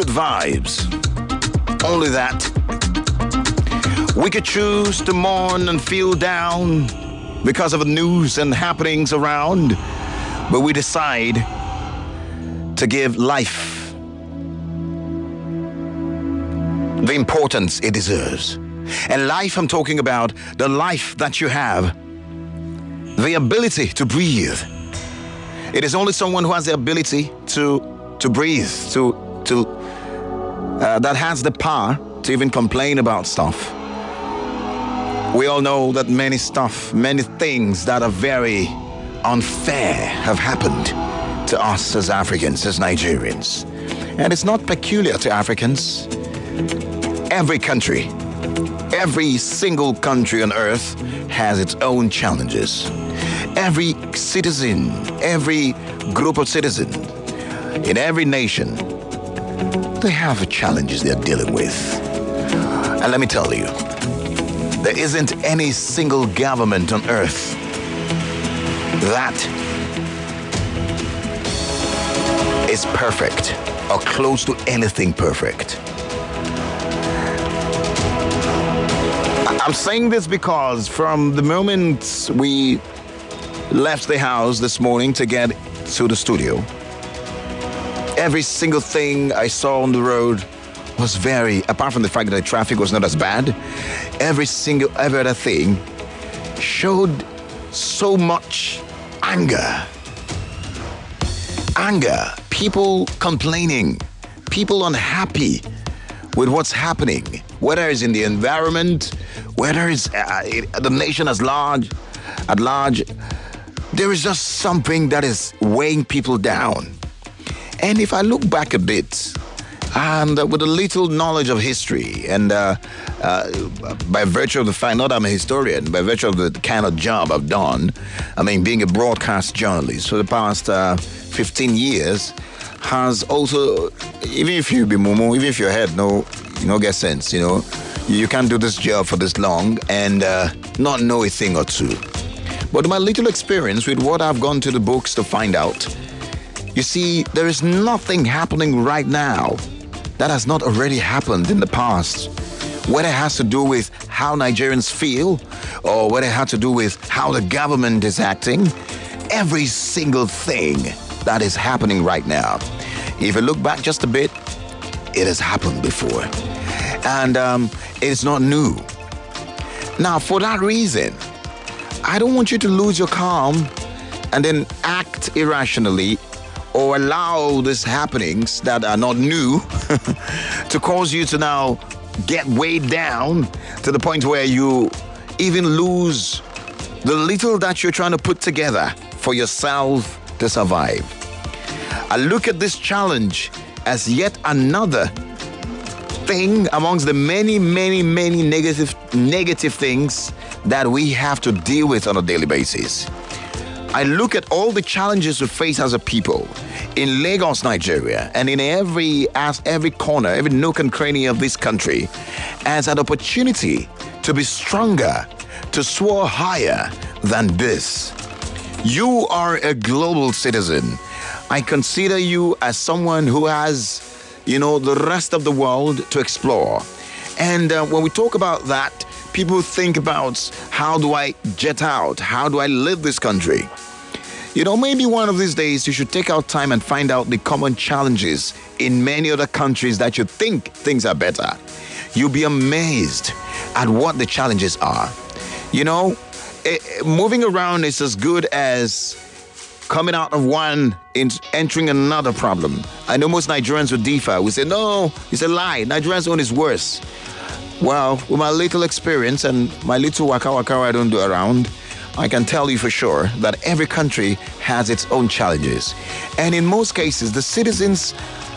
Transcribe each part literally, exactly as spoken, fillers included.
good vibes. Only that. We could choose to mourn and feel down because of the news and happenings around, but we decide to give life the importance it deserves. And life, I'm talking about the life that you have, the ability to breathe. It is only someone who has the ability to to breathe, to to uh, that has the power to even complain about stuff. We all know that many stuff, many things that are very unfair have happened to us as Africans, as Nigerians. And it's not peculiar to Africans. Every country, every single country on earth has its own challenges. Every citizen, every group of citizens in every nation, they have challenges they're dealing with. And let me tell you, there isn't any single government on earth that is perfect or close to anything perfect. I'm saying this because from the moment we left the house this morning to get to the studio, every single thing I saw on the road was very, apart from the fact that the traffic was not as bad, every single every other thing showed so much anger. Anger, people complaining, people unhappy with what's happening, whether it's in the environment, whether it's uh, it, the nation as large, at large. There is just something that is weighing people down. And if I look back a bit, and uh, with a little knowledge of history, and uh, uh, by virtue of the fact, not I'm a historian, by virtue of the kind of job I've done, I mean, being a broadcast journalist for the past uh, fifteen years, has also, even if you be mumu, even if your head no, you know, get sense, you know, you can't do this job for this long and uh, not know a thing or two. But my little experience with what I've gone to the books to find out, you see, there is nothing happening right now that has not already happened in the past. Whether it has to do with how Nigerians feel or whether it has to do with how the government is acting, every single thing that is happening right now, if you look back just a bit, it has happened before. And um, it's not new. Now, for that reason, I don't want you to lose your calm and then act irrationally or allow these happenings that are not new to cause you to now get weighed down to the point where you even lose the little that you're trying to put together for yourself to survive. I look at this challenge as yet another thing amongst the many, many, many negative, negative things that we have to deal with on a daily basis. I look at all the challenges we face as a people in Lagos, Nigeria, and in every as every corner, every nook and cranny of this country as an opportunity to be stronger, to soar higher than this. You are a global citizen. I consider you as someone who has, you know, the rest of the world to explore. And uh, when we talk about that, people think about, how do I jet out? How do I live this country? You know, maybe one of these days you should take out time and find out the common challenges in many other countries that you think things are better. You'll be amazed at what the challenges are. You know, it, moving around is as good as coming out of one and entering another problem. I know most Nigerians would differ. We say, no, it's a lie. Nigerians' own is worse. Well, with my little experience and my little waka waka I don't do around, I can tell you for sure that every country has its own challenges. And in most cases, the citizens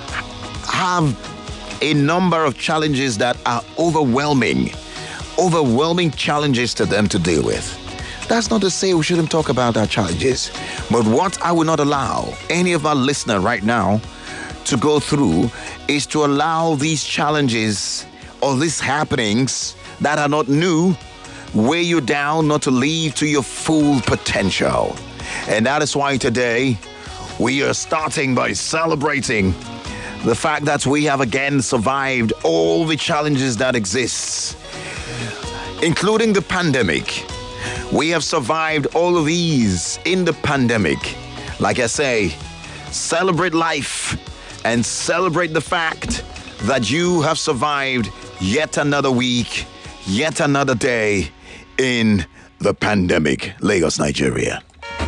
have a number of challenges that are overwhelming, overwhelming challenges to them to deal with. That's not to say we shouldn't talk about our challenges, but what I will not allow any of our listeners right now to go through is to allow these challenges or these happenings that are not new weigh you down, not to live to your full potential. And that is why today we are starting by celebrating The fact that we have again survived all the challenges that exist, including the pandemic. We have survived all of these in the pandemic. Like I say, celebrate life and celebrate the fact that you have survived yet another week, yet another day in the pandemic. Lagos, Nigeria.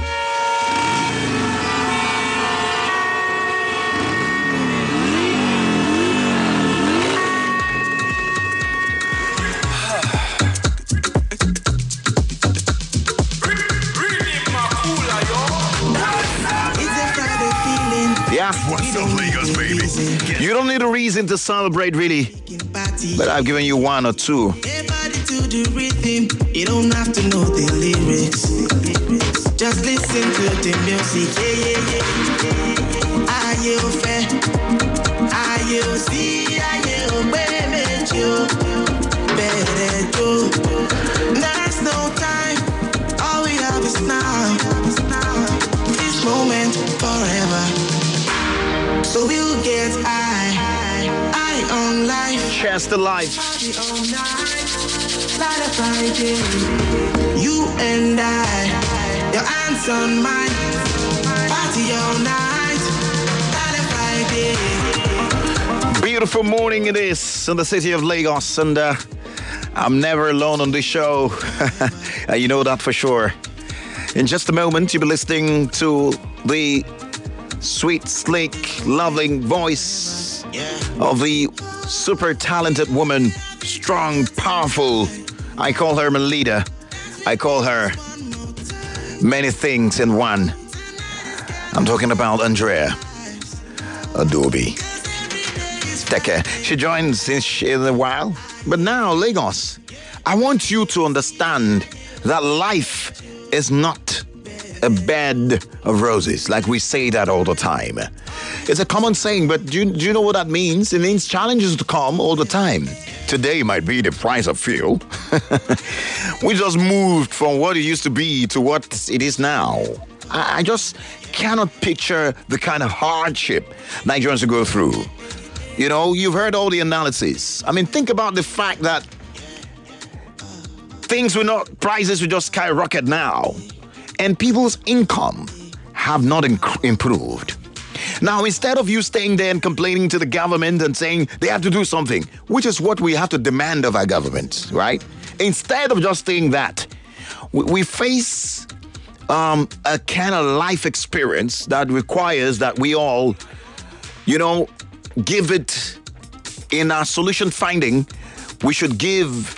Yeah. What's up, Lagos, baby? You don't need a reason to celebrate, really. But I've given you one or two. You don't have to know the lyrics. Just listen to the music. Yeah, yeah, yeah. Are you fair? Are you see? Are you baby? There's no time. All we have is now. This moment forever. So we'll get high, high on life. Cheers to life. You and I, your hands on mine. Party all night. Beautiful morning it is in the city of Lagos, and uh, I'm never alone on this show. You know that for sure. In just a moment, you'll be listening to the sweet, slick, loving voice of the super talented woman, strong, powerful. I call her my leader. I call her many things in one. I'm talking about Andrea Adobe. Take care. She joins in a while. But now, Lagos, I want you to understand that life is not a bed of roses, like we say that all the time. It's a common saying, but do you, do you know what that means? It means challenges to come all the time. Today might be the price of fuel. We just moved from what it used to be to what it is now. I, I just cannot picture the kind of hardship Nigerians will go through. You know, you've heard all the analysis. I mean, think about the fact that things will not, prices will just skyrocket now. And people's income have not inc- improved. Now, instead of you staying there and complaining to the government and saying they have to do something, which is what we have to demand of our government, right? Instead of just saying that, we, we face um, a kind of life experience that requires that we all, you know, give it in our solution finding. We should give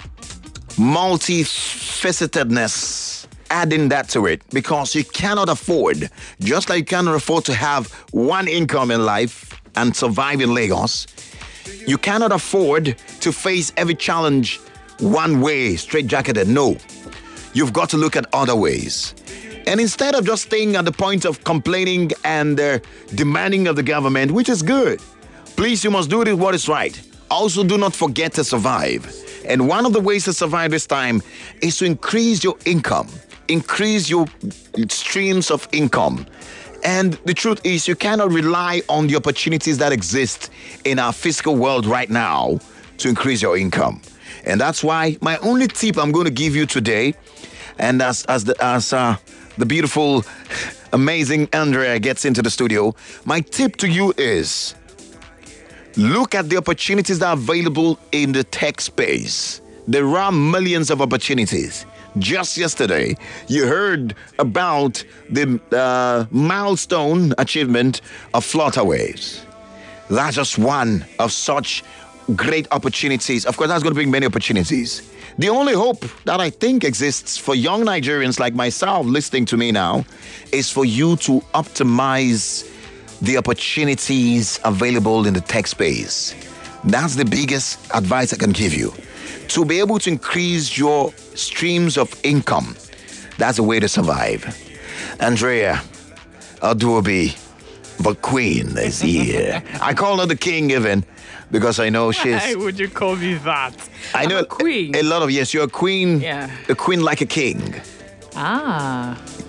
multifacetedness. Adding that to it, because you cannot afford, just like you cannot afford to have one income in life and survive in Lagos, you cannot afford to face every challenge one way, straight-jacketed. No, you've got to look at other ways. And instead of just staying at the point of complaining and uh, demanding of the government, which is good, please, you must do it what is right. Also, do not forget to survive. And one of the ways to survive this time is to increase your income. Increase your streams of income. And the truth is, you cannot rely on the opportunities that exist in our physical world right now to increase your income. And that's why my only tip I'm going to give you today, and as as the as uh, the beautiful, amazing Andrea gets into the studio, my tip to you is look at the opportunities that are available in the tech space. There are millions of opportunities. Just yesterday, you heard about the uh, milestone achievement of Flutterwaves. That's just one of such great opportunities. Of course, that's going to bring many opportunities. The only hope that I think exists for young Nigerians like myself listening to me now is for you to optimize the opportunities available in the tech space. That's the biggest advice I can give you. To be able to increase your streams of income, that's a way to survive. Andrea Adobe, the queen, is here. I call her the king even, because I know she's... Why would you call me that? I know I'm a queen. A, a lot of, yes, you're a queen, Yeah. a queen like a king. Ah.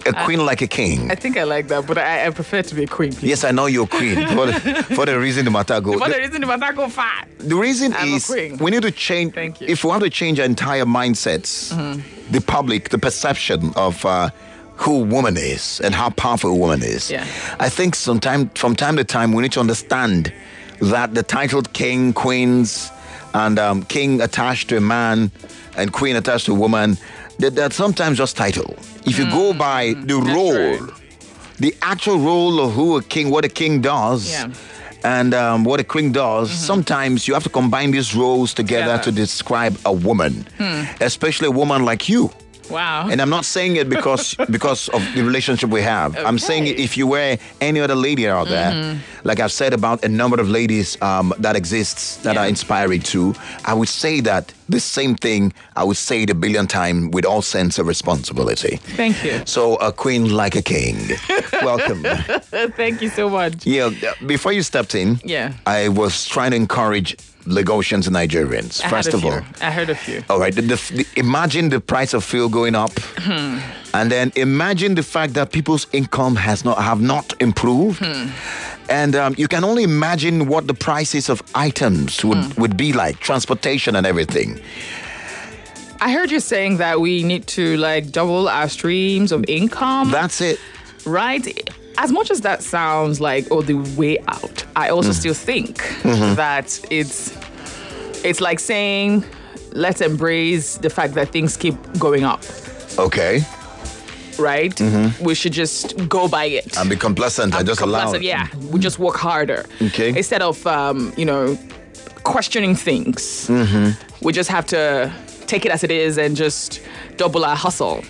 A queen like a king. I think I like that, but I, I prefer to be a queen, please. Yes, I know you're a queen. For the, for the reason the matter go. For The, the reason the matter go far. the reason I'm a is queen. we need to change. Thank you. If we want to change our entire mindsets, the public, the perception of uh, who woman is and how powerful a woman is. Yeah. I think sometime from time to time we need to understand that the titled king, queens, and um, king attached to a man and queen attached to a woman, that they're sometimes just title. If you go by the role, right. the actual role of who a king, what a king does, Yeah. and um, what a queen does, sometimes you have to combine these roles together Yeah. to describe a woman, especially a woman like you. Wow. And I'm not saying it because because of the relationship we have. I'm saying it Okay. if you were any other lady out there, like I've said about a number of ladies um, that exists that Yeah. are inspiring too, I would say that the same thing, I would say it a billion times with all sense of responsibility. Thank you. So a queen like a king. Welcome. Thank you so much. Yeah, before you stepped in, Yeah. I was trying to encourage Lagosians and Nigerians, I first heard a of few. all. I heard a few. All right, the, the, the- imagine the price of fuel going up, and then imagine the fact that people's income has not have not improved, and um, you can only imagine what the prices of items would, would be like, transportation and everything. I heard you saying that we need to like double our streams of income. That's it. Right? As much as that sounds like oh the way out, I also still think that it's it's like saying let's embrace the fact that things keep going up, Okay, right? We should just go by it. and be complacent and just allow Complacent, it. yeah. We just work harder. Okay. Instead of um, you know, questioning things. We just have to take it as it is and just double our hustle.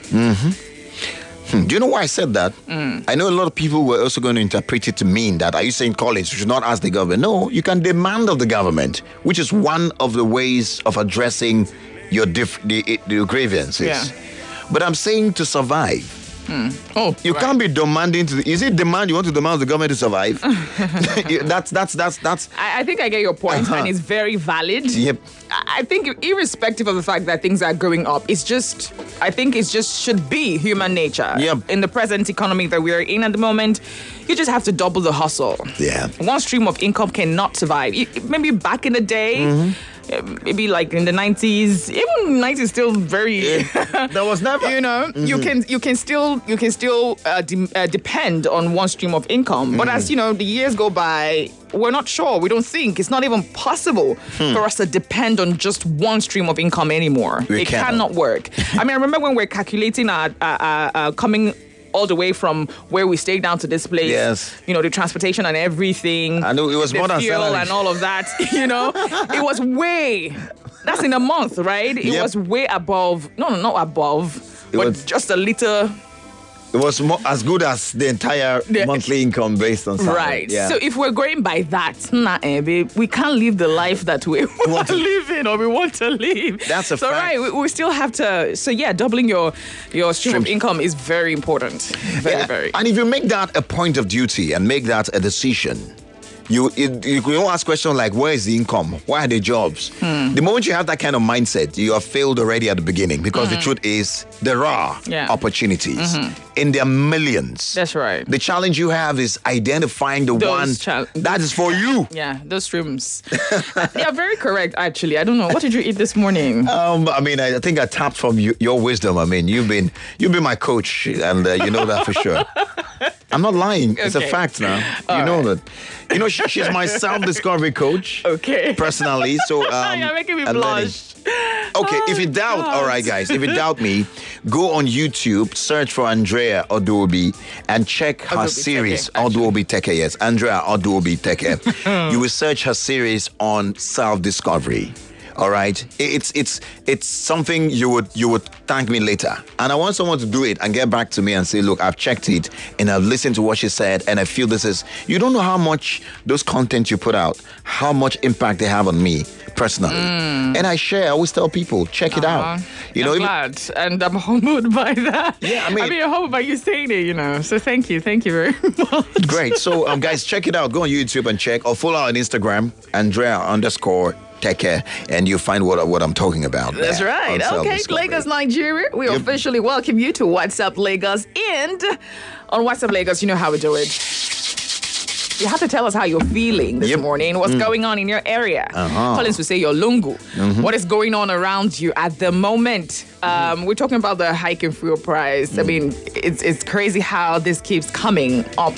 Hmm, Do you know why I said that? I know a lot of people were also going to interpret it to mean that, are you saying, Collins, you should not ask the government? No, you can demand of the government, which is one of the ways of addressing your diff- the, the grievances. Yeah. But I'm saying to survive. Oh, You right. can't be demanding to. The, is it demand you want to demand of the government to survive? that's that's that's that's. I, I think I get your point, Uh-huh. and it's very valid. Yep. I I think irrespective of the fact that things are going up, it's just, I think it's just should be human nature. Yep. In the present economy that we are in at the moment, you just have to double the hustle. Yeah. One stream of income cannot survive. It- Maybe back in the day, Mm-hmm. uh, maybe like in the nineties, even nineties still very... There was never. You know, you can you can still you can still uh, de- uh, depend on one stream of income. But as you know, the years go by, we're not sure. We don't think it's not even possible for us to depend on just one stream of income anymore. We it cannot. cannot work. I mean, I remember when we're calculating our, our, our, our coming all the way from where we stayed down to this place. Yes. You know, the transportation and everything. I know it was the more than fuel salary. and all of that. You know, it was way. That's in a month, right? It Yep. was way above. No, no, not above. It but was- just a little. It was more, as good as the entire Yeah. monthly income based on salary. Right. Yeah. So if we're going by that, nah, eh, babe, we can't live the life that we want to live in or we want to live. That's a so fact. right, we, we still have to. So yeah, doubling your your stream of Stream. income is very important. Very, Yeah, very. And if you make that a point of duty and make that a decision, you it, you can ask questions like, where is the income? Where are the jobs? Hmm. The moment you have that kind of mindset, you have failed already at the beginning, because the truth is there are Hmm. Yeah. opportunities in their millions. That's right. The challenge you have is identifying the Those one chal- that is for you. Yeah, those streams. Yeah, very correct. Actually, I don't know. What did you eat this morning? Um, I mean, I, I think I tapped from you, your wisdom. I mean, you've been you've been my coach, and uh, you know that for sure. I'm not lying. It's a Okay. fact now. you know that. You know, she, she's my self-discovery coach. Okay. Personally, so um, You're making me I'm letting- blush. Okay, if you Oh, doubt, God. all right, guys, if you doubt me, go on YouTube, search for Andrea Oduobi, and check her Oduobi series. Teke, actually. Oduobi Teke, yes, Andrea Oduobi Teke. You will search her series on self-discovery. All right, it's it's it's something you would you would thank me later, and I want someone to do it and get back to me and say, look, I've checked it and I've listened to what she said, and I feel this is. You don't know how much those content you put out, how much impact they have on me personally, and I share. I always tell people, check it out. You know, I'm even- glad, and I'm humbled by that. Yeah, I mean- I mean, I'm humbled by you saying it. You know, so thank you, thank you very much. Great. So, um, guys, check it out. Go on YouTube and check, or follow on Instagram, Andrea underscore teke, and you find what what I'm talking about. That's there right. on Okay, self-discovery. Lagos, Nigeria. We Yep. officially welcome you to WhatsApp Lagos. And on WhatsApp Lagos, you know how we do it. You have to tell us how you're feeling this Yep. morning. What's going on in your area? Uh-huh. Collins will say your lungu. What is going on around you at the moment? Um, we're talking about the hike in fuel price. I mean, it's it's crazy how this keeps coming up.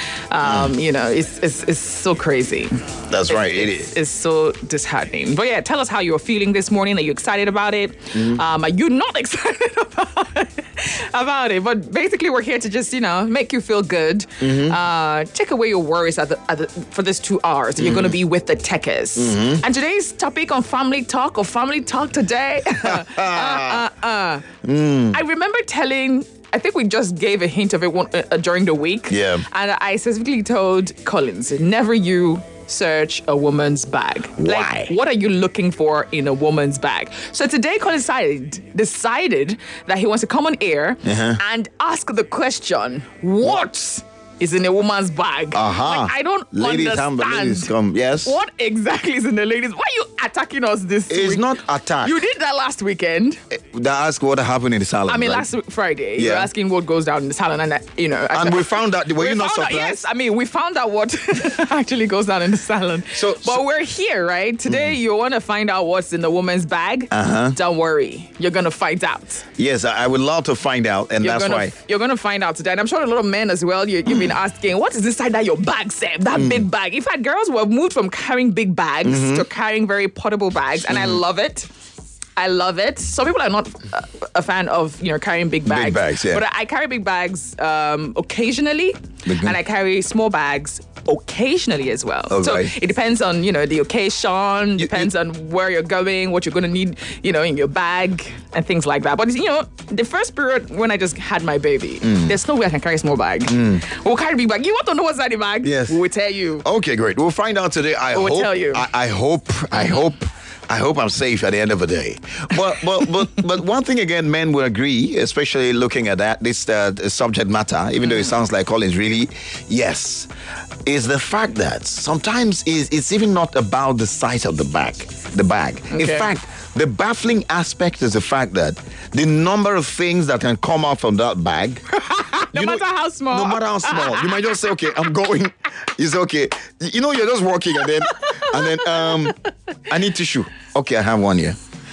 Um, You know, it's, it's it's so crazy. That's right. It It's, is. it's so disheartening. But yeah, tell us how you're feeling this morning. Are you excited about it? Um, are you not excited about it? about it? But basically, we're here to just, you know, make you feel good. Uh, take away your worries at the, at the, for this two hours. That You're going to be with the techers. And today's topic on family talk or family talk today. uh, uh, uh. I remember telling. I think we just gave a hint of it one, uh, during the week. Yeah. And I specifically told Collins, never you search a woman's bag. Why? Like, what are you looking for in a woman's bag? So today, Collins decided, decided that he wants to come on air Uh-huh. and ask the question, what is in a woman's bag? Uh-huh. Like, I don't Ladies, understand. come, ladies, come. Yes. What exactly is in the ladies? Why are you attacking us this It's week? not attack. You did that last weekend. They ask what happened in the salon. I mean, right? last week, Friday, you were Yeah. asking what goes down in the salon, and uh, you know, I And said- we found out. Were we you not found out- surprised? yes, I mean, we found out what actually goes down in the salon. So- but so- we're here, right? Today, you want to find out what's in the woman's bag. Uh-huh. Don't worry, you're gonna find out. Yes, I I would love to find out, and You're that's gonna, why. you're gonna find out today. And I'm sure a lot of men as well. You, you've been asking, what is inside that your bag, Sam? That Mm. big bag. In fact, girls were moved from carrying big bags Mm-hmm. to carrying very portable bags, and I love it. I love it. Some people are not uh, a fan of, you know, carrying big bags. bags, yeah. But I, I carry big bags um, occasionally, Big- and I carry small bags occasionally as well. Oh, so right. it depends on, you know, the occasion, depends on where you're going, what you're going to need, you know, in your bag and things like that. But, you know, the first period when I just had my baby, Mm. there's no way I can carry a small bag. We'll carry a big bag. You want to know what's in the bag? Yes. We will tell you. Okay, great. We'll find out today. I We'll hope. tell you. I, I hope. I hope. I hope I'm safe at the end of the day. But but but but one thing again, men will agree, especially looking at that this uh, subject matter, even though it sounds like Collins really, yes, is the fact that sometimes is it's even not about the size of the bag, the bag. In Okay. fact, the baffling aspect is the fact that the number of things that can come out from that bag. No you know, matter how small. No matter how small. You might just say, okay, I'm going. It's okay. You know, you're just walking and then, and then, um, I need tissue. Okay, I have one here.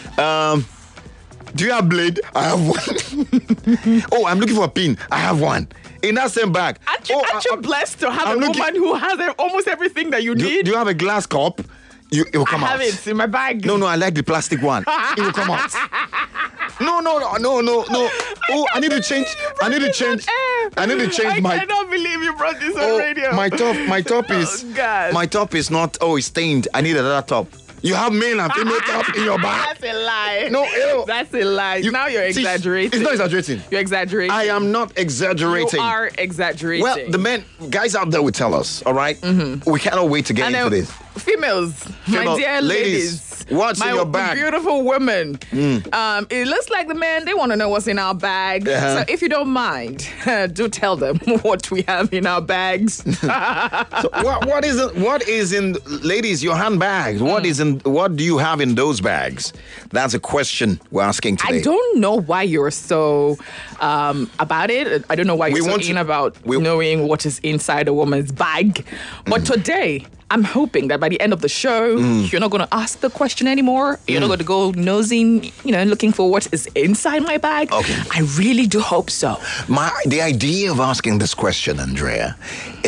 Um, do you have blade? I have one. Oh, I'm looking for a pin. I have one. In that same bag. Aren't you, oh, aren't you I- I- blessed to have I'm a looking- woman who has uh, almost everything that you do, need? do you have a glass cup? You, it will I come have out. it in my bag. No, no, I like the plastic one. It will come out. No, no, no, no, no, no. Oh, I need to change. I need to change. I need to change I my. cannot believe you brought this on Oh, radio. my top, my top is. Oh, God. My top is not. Oh, it's stained. I need another top. You have male and female top in your bag. That's a lie. No, ew. That's a lie. You- now you're see, exaggerating. It's not exaggerating. You're exaggerating. I am not exaggerating. You are exaggerating. Well, the men, guys out there will tell us. All right? We cannot wait to get and into then this. females, my Female- dear ladies, ladies, what's in my your bag? beautiful women. Um, it looks like the men, they want to know what's in our bag. Uh-huh. So if you don't mind, do tell them what we have in our bags. So what, what is it, what is in, ladies, your handbags? What Mm. is in? What do you have in those bags? That's a question we're asking today. I don't know why you're so um, about it. I don't know why We you're so want to- in about we- knowing what is inside a woman's bag. But today, I'm hoping that by the end of the show, Mm. you're not going to ask the question anymore. You're not going to go nosing, you know, looking for what is inside my bag. Okay. I really do hope so. My the idea of asking this question, Andrea,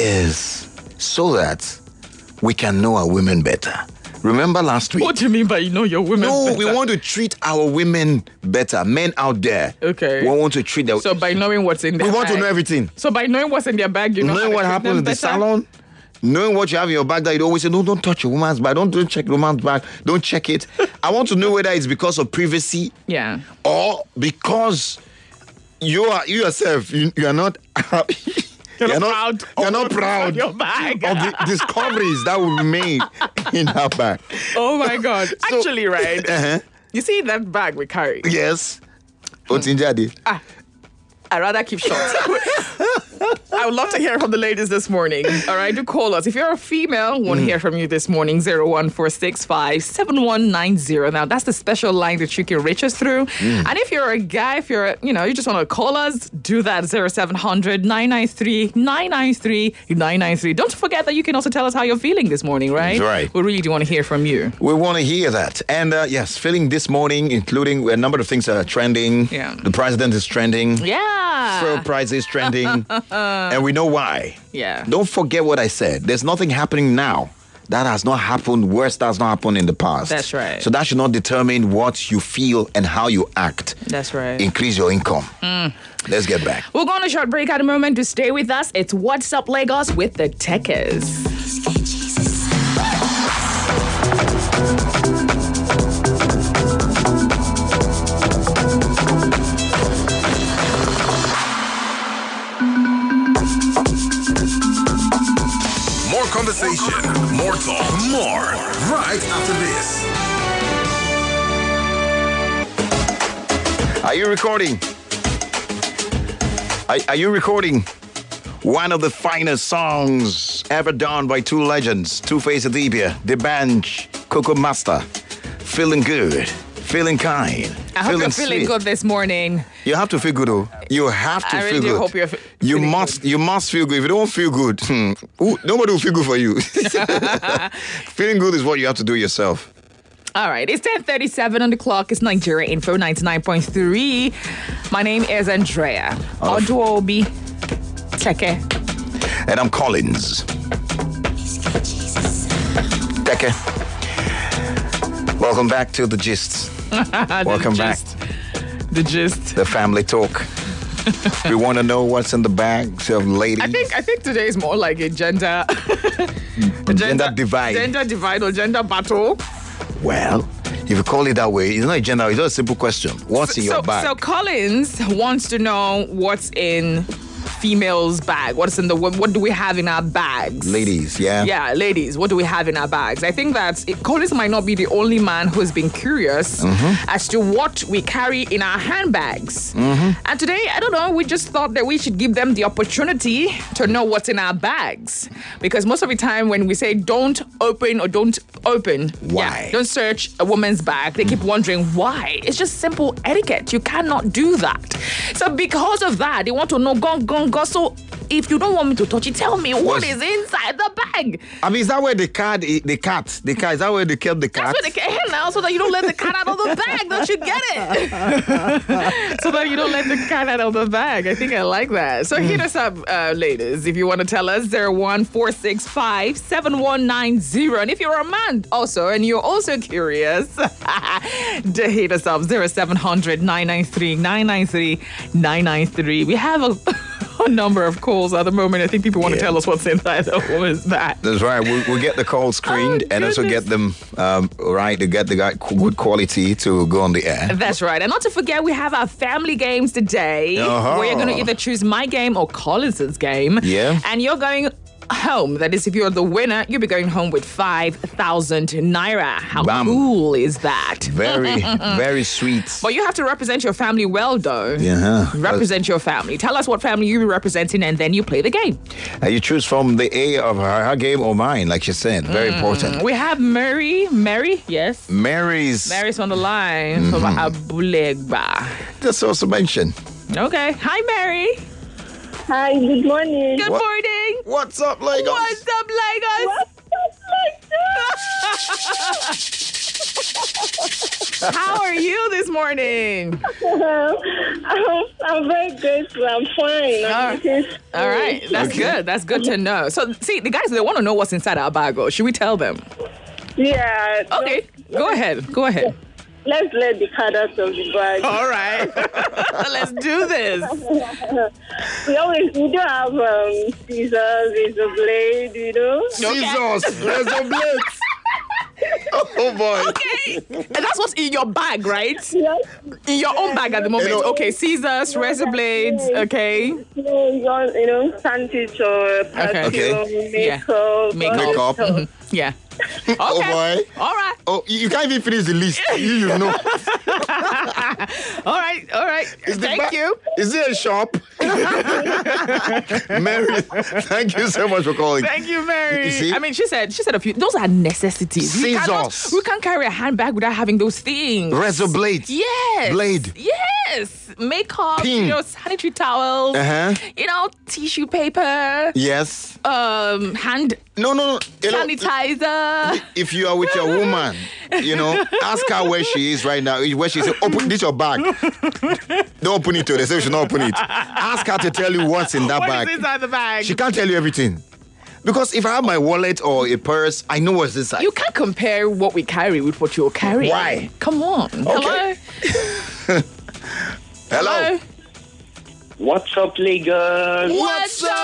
is so that we can know our women better. Remember last week? What do you mean by you know your women? No, better? we want to treat our women better. Men out there. Okay. We want to treat them. So by knowing what's in their we want bag. to know everything. So by knowing what's in their bag, you know Knowing how what to treat happens them in the better? salon. Knowing what you have in your bag that you always say, no, don't touch a woman's bag. Don't, don't check the woman's bag. Don't check it. I want to know whether it's because of privacy Yeah. or because you are you yourself, you, you are not You're, not proud. You're of not what's proud in your bag. of the discoveries that will be made in that bag. Oh my God. So- Actually, right? Uh-huh. You see that bag we carry? Yes. What's in Jadi? Ah, I'd rather keep short. I would love to hear from the ladies this morning. All right, do call us. If you're a female, we want to hear from you this morning. zero one four six five seven one nine zero. Now, that's the special line that you can reach us through. Mm. And if you're a guy, if you're, you know, you just want to call us, do that. zero seven hundred nine nine three nine nine three nine nine three. Don't forget that you can also tell us how you're feeling this morning, right? That's right. We really do want to hear from you. We want to hear that. And uh, yes, feeling this morning, including a number of things that are trending. Yeah. The president is trending. Yeah. Fuel price is trending. And we know why. Yeah. Don't forget what I said. There's nothing happening now that has not happened, worse that has not happened in the past. That's right. So that should not determine what you feel and how you act. That's right. Increase your income. Mm. Let's get back. We'll go on a short break at a moment to stay with us. It's What's Up Lagos with the Techers. More conversation, more talk, more right after this. Are you recording? Are, are you recording? One of the finest songs ever done by two legends, Two-Face Adibia, The Bench, Coco Master. Feeling good, feeling kind, I hope feeling you're feeling sweet. good this morning. You have to feel good, oh. You have to I feel really do good. hope you're fe- you feeling must, good. you must feel good. If you don't feel good, hmm, who, nobody will feel good for you. Feeling good is what you have to do yourself. All right, it's ten thirty-seven on the clock. It's Nigeria Info ninety-nine point three. My name is Andrea Oduobi Teke. And I'm Collins. Teke. Welcome back to The Gist. Welcome back. The gist. The family talk. We want to know what's in the bags of ladies. I think I think today is more like a gender a Gender divide. Gender divide or gender battle. Well, if you call it that way, it's not a gender, it's just a simple question. What's in so, your bag? So Collins wants to know what's in female's bag. What's in the what, what do we have in our bags? Ladies, yeah? Yeah, ladies, what do we have in our bags? I think that it, Collins might not be the only man who's been curious Mm-hmm. as to what we carry in our handbags. Mm-hmm. And today, I don't know, we just thought that we should give them the opportunity to know what's in our bags. Because most of the time when we say don't open or don't open, Why? yeah, don't search a woman's bag, they keep wondering why. It's just simple etiquette. You cannot do that. So because of that, they want to know, go, go, go. So if you don't want me to touch it, tell me what What's- is inside the bag. I mean, is that where the cat, the cat, the cat, is that where they kept the cat? That's where the cat now, so that you don't let the cat out of the bag. Don't you get it? So that you don't let the cat out of the bag. I think I like that. So hit us up, uh, ladies, if you want to tell us. zero one four six five seven one nine zero. And if you're a man also, and you're also curious, to hit us up. zero seven hundred nine nine three nine nine three nine nine three. We have a... a number of calls at the moment. I think people want Yeah. to tell us what's inside a woman's bag. That's right. We'll, we'll get the call screened Oh, and also goodness. get them um, right to get the guy good quality to go on the air. That's right. And not to forget, we have our family games today, Uh-huh. where you're going to either choose my game or Collins's game. Yeah. And you're going home. That is, if you're the winner, you'll be going home with five thousand naira. How Bam. cool is that? Very, very sweet. But you have to represent your family well, though. Yeah. Represent your family. Tell us what family you're representing, and then you play the game. Uh, you choose from the A of her, her game or mine, like she said. Very important. We have Mary. Mary, yes. Mary's. Mary's on the line from Abulegba. Just also mention. Okay. Hi, Mary. Hi, good morning. Good What- morning. What's up, Lagos? What's up, Lagos? How are you this morning? I'm, I'm very grateful. I'm fine. I'm All eating All right, food. that's good. That's good to know. So, see, the guys, they want to know what's inside our bag. Oh, should we tell them? Yeah. Okay, go ahead. Go ahead. Let's let the cat out of the bag. All right, let's do this. We always we do have um, scissors, razor blade, you know. Scissors, razor blades. Oh boy. Okay, and that's what's in your bag, right? Yes. In your own bag at the moment. Hello. Okay, scissors, razor blades. Okay, You know, your, you know, sandwich or perfume, Okay. makeup, Yeah. Makeup. Makeup. stuff. yeah. Okay. Oh boy. All right. Oh, you you can't even finish the list. You, you know. All right, all right. Is the Thank ba- you. Is there a shop? Mary, thank you so much for calling. Thank you, Mary. You see? I mean, she said she said a few. Those are necessities. We cannot- Scissors. We can't carry a handbag without having those things. Razor blade. Yes. Blade. Yes. Makeup. Pin. You know, sanitary towels. Uh-huh. You know, tissue paper. Yes. Um, hand No, no, no. You know, sanitizer. if you are with your woman, you know, ask her where she is right now. Where she is. Open this your bag. Don't open it to her. They say you should not open it. Ask her to tell you what's in that What bag. is inside the bag? She can't tell you everything. Because if I have my wallet or a purse, I know what's inside. You can't compare what we carry with what you're carrying. Why? Come on. Okay. Hello. Hello. What's up, Lagos? What's up?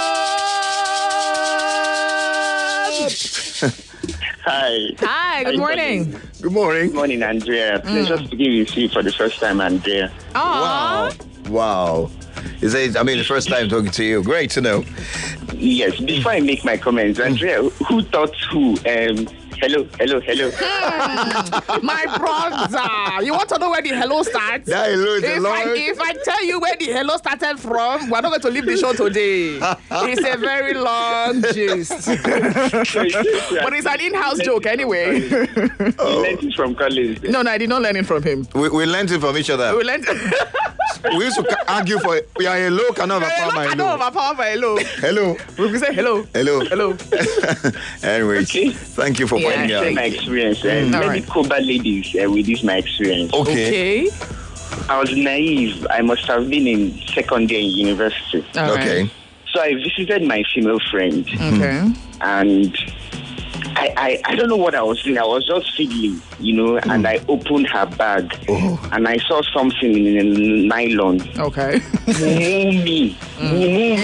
Hi. Hi. Good Hi, morning. Good morning. Good morning, Andrea. Pleasure speaking with you for the first time, Andrea. Wow. Aww. Wow. Is it, I mean, the first time talking to you. Great to know. Yes, before I make my comments, Andrea, who thought who? Um, hello, hello, hello. My brother. You want to know where the hello starts? That hello is a If I, long. if I tell you where the hello started from, we're not going to leave the show today. It's a very long gist. But it's an in-house joke anyway. You learned it from college. No, no, I did not learn it from him. We, we learned it from each other. We learned. We used to ca- argue for we are hello, cannot overpower my I know hello. overpower my hello. Hello. We can say hello. Hello. Hello. Anyways, Okay. thank you for Yeah. finding Share out. my experience. Uh, All Let right. me cover ladies uh, with this my experience. Okay. Okay. I was naive. I must have been in second year in university. All right. Okay. So I visited my female friend, Okay. and I, I, I don't know what I was doing. I was just fiddling, you know, and I opened her bag, Oh. and I saw something in a nylon. Okay. Mummy. Mummy.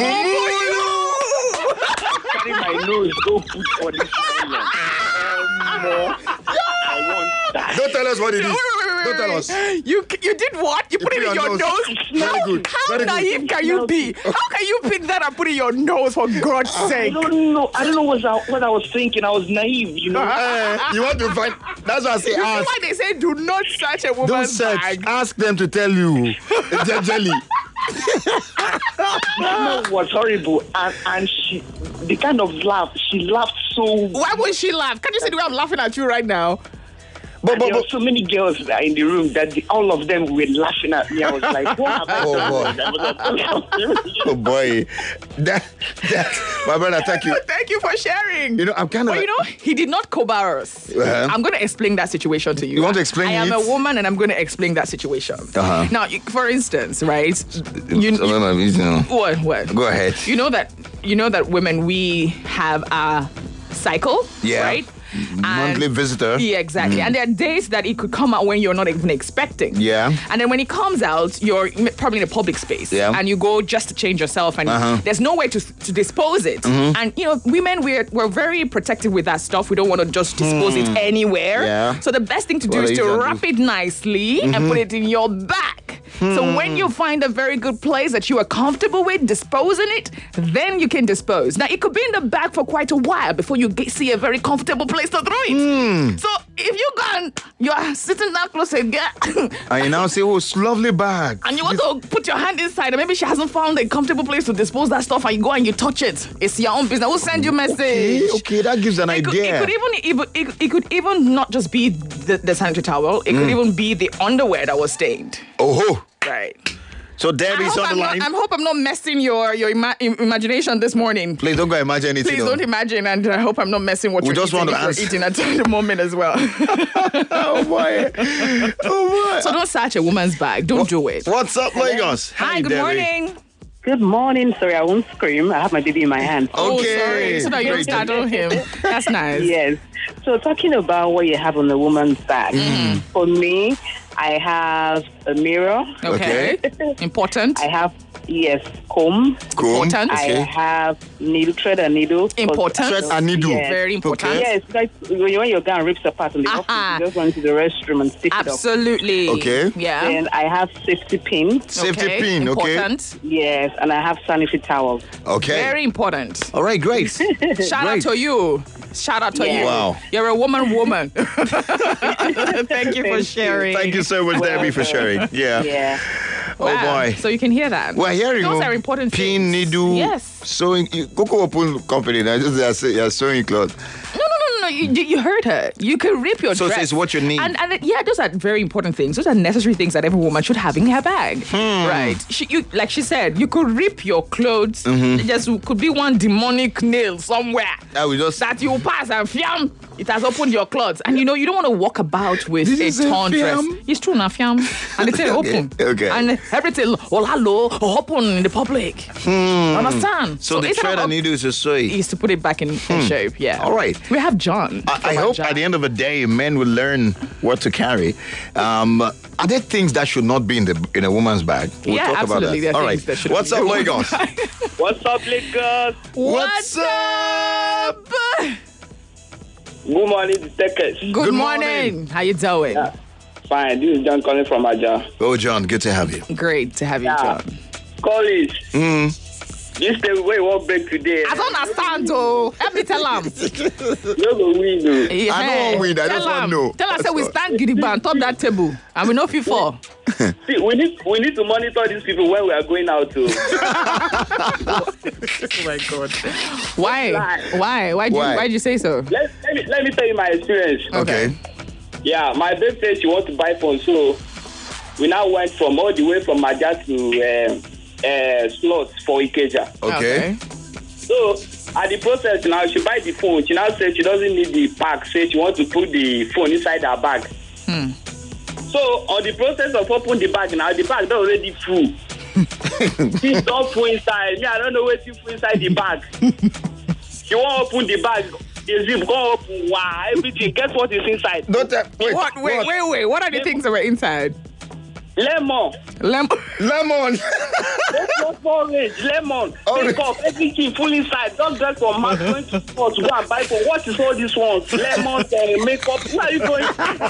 Carry my nose, go put for this nylon. Um, no. I want that. Don't tell us what it is. Wait, wait, wait, Don't tell wait. us. You you did what? You, put it in your nose. Very How, good. how Very naive good. can you be? How can you pick that and put it in your nose for God's I sake? don't know. I don't know what I, what I was thinking. I was naive, you know. Eh, you want to find? That's why I say You see ask. why they say do not search a Don't woman's search. bag? Ask them to tell you. Jelly. No, it was horrible, and and she, the kind of laugh, she laughed so. Why would she laugh? Can you see the way I'm laughing at you right now? But, And but, there were but, so many girls in the room that the, all of them were laughing at me. I was like, what have I Oh, done? boy. I was like, oh boy, that that my brother. Thank you. Thank you for sharing. You know, I'm kind of. But you know, he did not cover us. Uh-huh. I'm going to explain that situation to you. You want to explain I am it? a woman and I'm going to explain that situation. Uh-huh. Now, you- for instance, right? You, you, you, what, what? Go ahead. You know that you know that women, we have a cycle, Yeah. right? Monthly And- visitor. Yeah, exactly. And there are days that it could come out when you're not even expecting. Yeah. And then when it comes out, you're m- probably in a public space. Yeah. And you go just to change yourself, and Uh-huh. there's no way to to dispose it. And you know, women, we're we're very protective with that stuff. We don't want to just dispose it anywhere. Yeah. So the best thing to do Well, is you to can wrap do- it nicely and put it in your bag. So when you find a very good place that you are comfortable with disposing it, then you can dispose. Now it could be in the bag for quite a while before you get, see a very comfortable place to throw it. So if you gone, you are sitting down close to get, And you now say, oh, it's lovely bag. and you want to put your hand inside, and maybe she hasn't found a comfortable place to dispose that stuff, and you go and you touch it. It's your own business. We'll send you a message. Okay, okay, that gives an It could, idea. it could even, even it, it could even not just be the, the sanitary towel. It could even be the underwear that was stained. Oh, Right. so I Debbie's hope, on I'm the not, line. I hope I'm not messing your your ima- im- imagination this morning. Please don't go imagine anything. Please oh. don't imagine, and I hope I'm not messing what We you're just eating, want to if you're answer. eating at the moment as well. Oh boy. Oh boy. So don't search a woman's bag. Don't do it. What's up, Lagos? Hi, good Debbie. morning. Good morning. Sorry, I won't scream. I have my baby in my hand. Oh, Okay. sorry. So that you don't Great. startle him. That's nice. Yes. So talking about what you have on the woman's back. For me, I have a mirror. Okay. Important. I have, yes, comb. Cool. Important. Okay. I have needle, thread and needle. Important. Thread and needle. Yes. Very important. Okay. Yes, like when you- when your gown rips apart in the Uh-huh. office, you just run to the restroom and stick it up. Absolutely. Okay. Yeah. Then I have safety pin. Safety okay. pin, okay. Important. Yes, and I have sanitary towels. Okay. Very important. All right, great. Shout out Great. to you. Shout out to Yeah. you. Wow. You're a woman, woman. Thank you for Thank sharing. Thank you so much, Debbie, for sharing. Yeah. Yeah. Oh Wow. boy. So you can hear that. We're hearing Those oh, are important pin, things. needle, Yes. sewing. Coco open company. Now just they are say- they are sewing clothes. No, no, no, no. You, you heard her. You can rip your So dress. it's what you need. And, and it- yeah, those are very important things. Those are necessary things that every woman should have in her bag. Hmm. Right. She, you, like she said, you could rip your clothes. Mm-hmm. It just could be one demonic nail somewhere I will just. that you pass and fiam. It has opened your clothes. And you know, you don't want to walk about with Did you a say torn dress. fiam? It's true, now fiam. And it's open. okay. And everything, oh, hello, open in the public. Understand? Hmm. So, the instead thread of- I need is to sew it. is to put it back in, in shape. Yeah. All right. We have John. I, I Come on, hope John. at the end of the day, men will learn what to carry. Um, are there things that should not be in the in a woman's bag? We'll Yeah, talk absolutely. There about are that. All right. things that shouldn't What's be up, in a woman's Lagos? What's up, Lagos? What's up? Good morning, detectives. Good, Good morning. morning. How you doing? Yeah. Fine. This is John calling from Aja. Oh, John, good to have you. Great to have you, Yeah. John. College. Mm. This the way won't break today. I don't understand, though. Help me tell him. No go win, though. Yeah. I don't want win, I Tell just want am. to know. Tell us, That's say we all. stand gidigba on top that table, and we know if you fall. See, we need we need to monitor these people when we are going out to. Oh my God. Why? Why? Why? Did Why? you, why did you say so? let, let me let me tell you my experience. Okay. Yeah, my babe said she wants to buy phone, so we now went from all the way from Maja to um, uh, slots for Ikeja. Okay. So at the process now, she buy the phone. She now said she doesn't need the pack. Say she wants to put the phone inside her bag. Hmm. So on the process of opening the bag now, the bag is already full. She's not full inside. Me, I don't know what's full inside the bag. She won't open the bag. The zip go open. Wow, everything. Guess what is inside? Don't tell. Wait. What? Wait, wait, wait. What are the things that were inside? Lemon. Lemon. Lemon. Just orange, lemon, Orange. makeup, everything full inside. Don't get from Mark going to sports, go and buy for what is all these ones? Lemon, uh, makeup. Where are you going?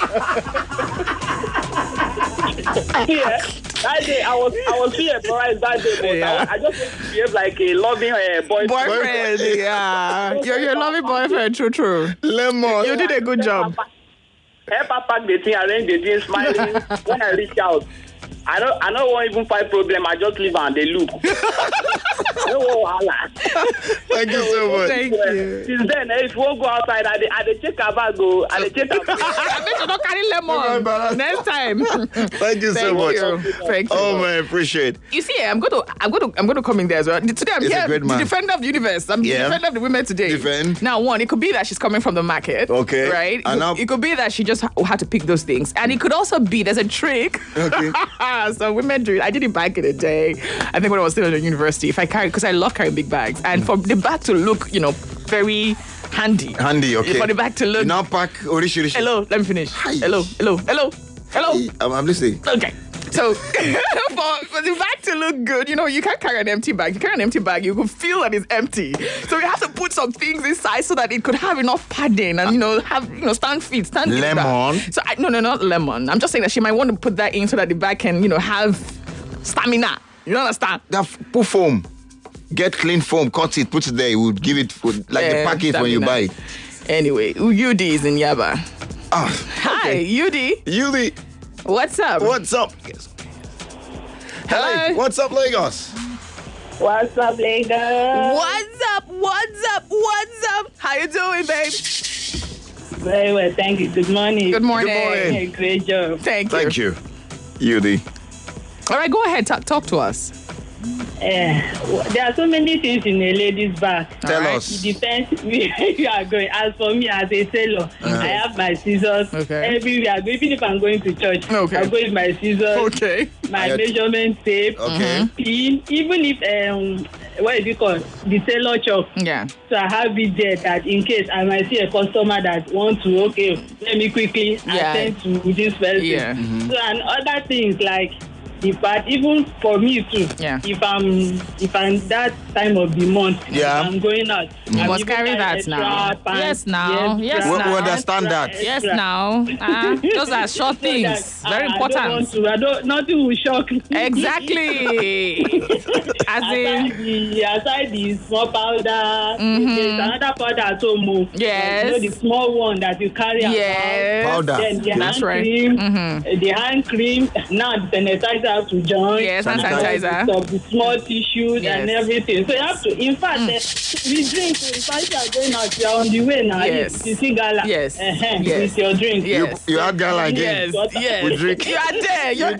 Yeah, that day I was I was here surprised that day, but Yeah. I, I just want to behave like a loving uh, boyfriend. Boyfriend, yeah. You're your loving boyfriend, true, true. Lemon. You did a good job. Help her pack the thing, arrange the thing, smiling. When I reach out, I don't, I don't want even find problem. I just leave her and they look. No wahala. Thank you so much. Thank you. Since then, eh, if you won't go outside, I dey, I dey check her bag, go. I dey check her bag. I bet you don't carry lemon next time. Thank you so Thank much. you. Thank you. Oh man, appreciate. You see, I'm going to, I'm going to, I'm going to come in there as well. Today, I'm He's a here, great the man. defender of the universe. I'm Yeah. the defender of the women today. Defend. Now, one, it could be that she's coming from the market. Okay. Right. It And could, now- it could be that she just ha- had to pick those things, and it could also be there's a trick. Okay. So women do it. I did it back in the day. I think when I was still in the university, if I carry, because I love carrying big bags, and for the bag to look, you know, very handy. Handy, okay. For the bag to look. You now pack orishirishi. Hello, let me finish. Hi. Hello, hello, hello, hello. I'm, I'm listening. Okay. So for, for the bag to look good, you know, you can't carry an empty bag. You carry an empty bag, you could feel that it's empty. So you have to put some things inside so that it could have enough padding and, you know, have, you know, stand feet, stand feet Lemon? back. So I, no, no, not lemon. I'm just saying that she might want to put that in so that the bag can, you know, have stamina. You don't understand? That f- put foam. Get clean foam, cut it, put it there. We'll give it food, like Yeah, the packet when you buy stamina. it. Anyway, U D is in Yaba. Ah, Hi, U D. Yuli, What's up? what's up? Hello. Hey, what's up, Lagos? What's up, Lagos? What's up? What's up? What's up? How you doing, babe? Very well, thank you. Good morning. Good morning. Good morning. Hey, great job. Thank you. Thank you, Yuli. All right, go ahead. Talk, talk to us. Uh, there are so many things in a lady's bag. Tell All right. us. It depends where you are going. As for me, as a sailor, I have my scissors Okay. everywhere. Even if I'm going to church, Okay. I'll go with my scissors, Okay. my And your- measurement tape, Okay. pin. Even if um, what is it called? The tailor chalk. Yeah. So I have it there that in case I might see a customer that wants to, okay, let me quickly Yeah. attend to this person. Yeah. So and other things like the part, even for me too. Yeah. If I'm if I'm that time of the month, Yeah. I'm going out. You I'm must giving carry her that extra now. pants, Yes, now. Yes, extra- We- we now. understand that. extra, Yes, extra. now. Uh, those are short So things. that Very I- important. I don't want to. I don't. Nothing will shock me. Exactly. As Aside in, the, aside the small powder, there's another powder at home. oh. Yes. You know, the small one that you carry around. yes. Powder. Then the That's hand right. cream, Mhm. uh, the hand cream. Now the sanitizer have to join. Yes, hand And all sanitizer. the stuff, the small tissues Yes. and everything. So you have to. In fact, uh, we drink. So if I are going out, you are on the way now. Yes. You see gala. Yes. Uh-huh, Yes. with your drink. Yes. You had gala again. Yes, yes. We drink. You are there. You're,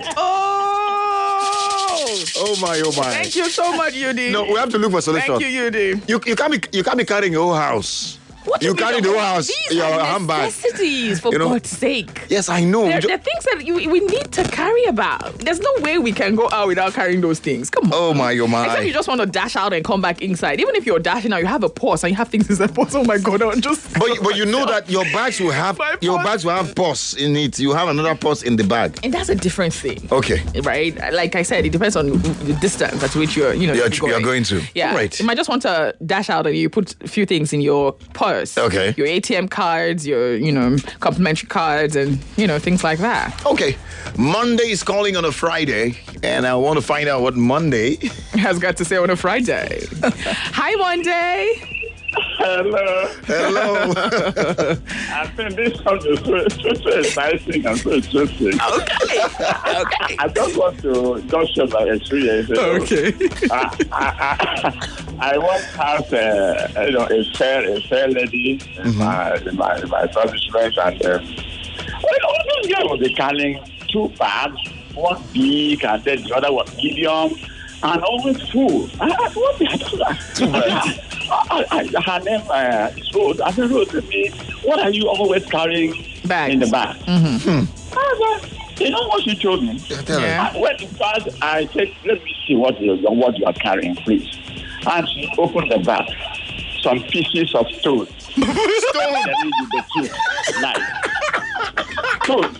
oh! Oh my, oh my. Thank you so much, Yudi. No, we have to look for solution. Thank you, Yudi. You, you can't be you can't be carrying your whole house. What do You mean carry the whole house, These your are handbag. necessities, for You know- God's sake. Yes, I know. They're, Ju- they're things that you, we need to carry about. There's no way we can go out without carrying those things. Come on. Oh my, oh Except you my. just want to dash out and come back inside. Even if you're dashing out, you have a purse and you have things in the purse. Oh my God, I'll just. But but you know that your bags will have My your purse. bags will have purse in it. You have another purse in the bag. And that's a different thing. Okay. Right? Like I said, it depends on the distance at which you're, you know, You're- you're you're going to. Yeah. Right. You might just want to dash out and you put a few things in your purse. Okay. Your A T M cards, your, you know, complimentary cards and, you know, things like that. Okay. Monday is calling on a Friday, and I want to find out what Monday. Has got to say on a Friday. Hi, Monday. Hello. Hello. I think this song is so, so, so exciting and so interesting. Okay. Okay. I just want to just share my experience. You know. Okay. I, I, I, I once had uh, you know, a fair, a fair lady in my, in my, in my establishment, and um, you know, this girl was carrying two bags, one big and then the other was medium, and always full. I, I, what the hell? Two bags. I, I, her name uh, is Rose. I said, Rose, to me, what are you always carrying Bags. in the bag? Mm-hmm. I said, you know what she told me? Tell Yeah. her. I went in fact, I said, let me see what you what you are carrying, please. And she opened the bag, some pieces of stone. Stone. Telling you the truth, like stone.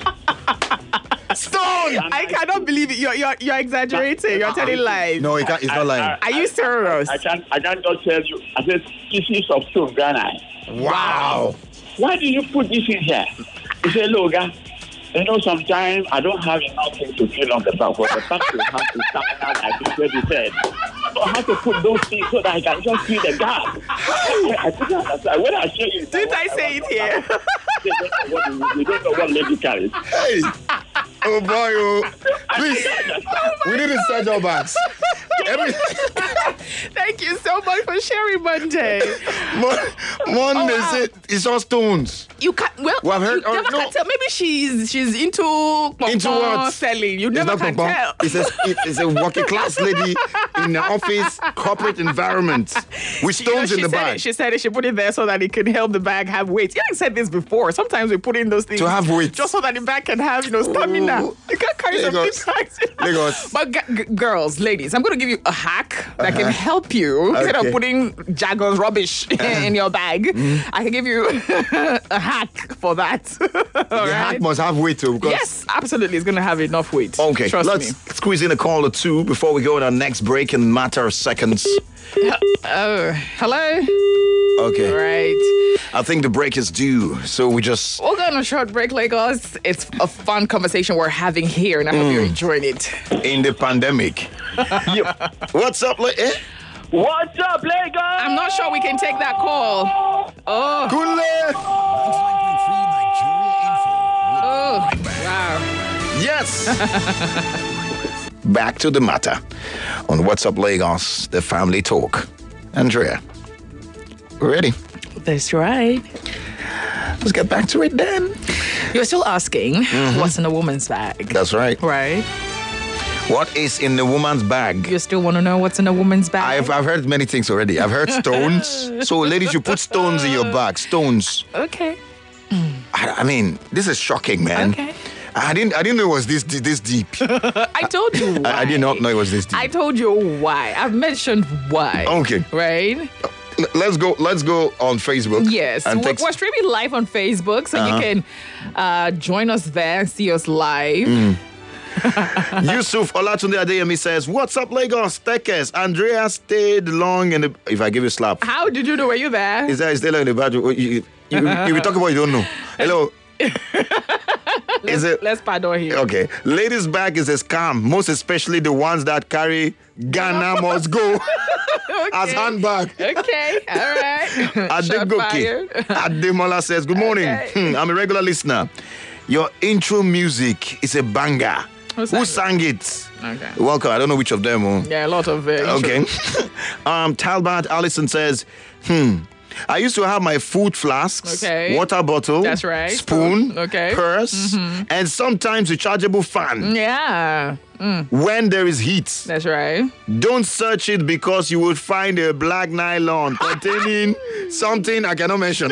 Stone. I cannot believe it. You're, you're, you're exaggerating. You're telling lies. No, it can't, it's not lying. Are you serious? I can't, I can't just tell you. I said pieces of stone, granite. Wow. Why do you put this in here? He said, look, uh, you know, sometimes I don't have enough things to fill on the back, but the back will have to stand out like this, what he said. So I have to put those things so that I can just fill the gap. I couldn't understand. When I show you, Didn't I say it here? We don't know what lady carries. Hey. Oh boy, oh. Please. We need to search our bags. Every Thank you so much for sharing, Monday. Mon- Monday wow. said it's all stones. You can't. Well, Well, I've heard- you oh, never no. can tell. Maybe she's she's into Into pom-pom what? selling. You It's never not can pom-pom. tell. It's a, it's a working class lady in the office, corporate environment, with You know, stones she in the said bag. It, she said it. She put it there so that it can help the bag have weight. You said this before. Sometimes we put in those things To have weight. just so that the bag can have, you know, stamina. Ooh. You can't carry some big Lagos. bags. Lagos. But g- g- girls, ladies, I'm going to give you a hack that can help you instead Okay. of putting Jaggers rubbish in your bag. Mm-hmm. I can give you a hack for that. All The right? hat must have weight too. Because Yes, absolutely. It's going to have enough weight. Okay, Trust let's me. squeeze in a call or two before we go on our next break in a matter of seconds. Oh, hello. Okay. All right. I think the break is due, so we just We'll go on a short break, Lagos. It's a fun conversation we're having here, and I hope Mm. you're enjoying it. in the pandemic. What's up, like? Eh? What's up, Lagos? I'm not sure we can take that call. Oh, Kule! oh, wow. Yes. Back to the matter on What's Up Lagos, the family talk. Andrea, we're ready. That's right. Let's get back to it then. You're still asking Mm-hmm. what's in a woman's bag, That's right. right? What is in the woman's bag? You still want to know what's in a woman's bag? I've, I've heard many things already. I've heard stones. So, ladies, you put stones in your bag. Stones. Okay. I, I mean, this is shocking, man. Okay. I didn't. I didn't know it was this this deep. I told you why. I, I did not know it was this deep. I told you why. I've mentioned why. Okay. Right? L- let's go. Let's go on Facebook. Yes. And We're, text- we're streaming live on Facebook, so Uh-huh. you can uh, join us there and see us live. Mm. Yusuf Olatunde Adeyemi says, "What's up, Lagos? Tekes. Andrea stayed long in the." If I give you a slap, How did you know? Were you there? is that still in the bathroom? You, you, you, you we talk about you don't know. Hello. Is it Let's pardon him. okay? Ladies' back is a scam, most especially the ones that carry Ghana must go as handbag. Okay, all right. Shot Adegoke fired. Ademola says, "Good morning. Okay. Hmm, I'm a regular listener. Your intro music is a banger. Who sang Who it? sang it? Okay. Welcome. I don't know which of them. Oh. Yeah, a lot of uh, Okay. um, Talbot Allison says, hmm. I used to have my food flasks, Okay. water bottle, That's right. spoon, Spoon. Okay. purse, and sometimes a chargeable fan. Yeah, When there is heat, that's right. don't search it because you would find a black nylon containing something I cannot mention.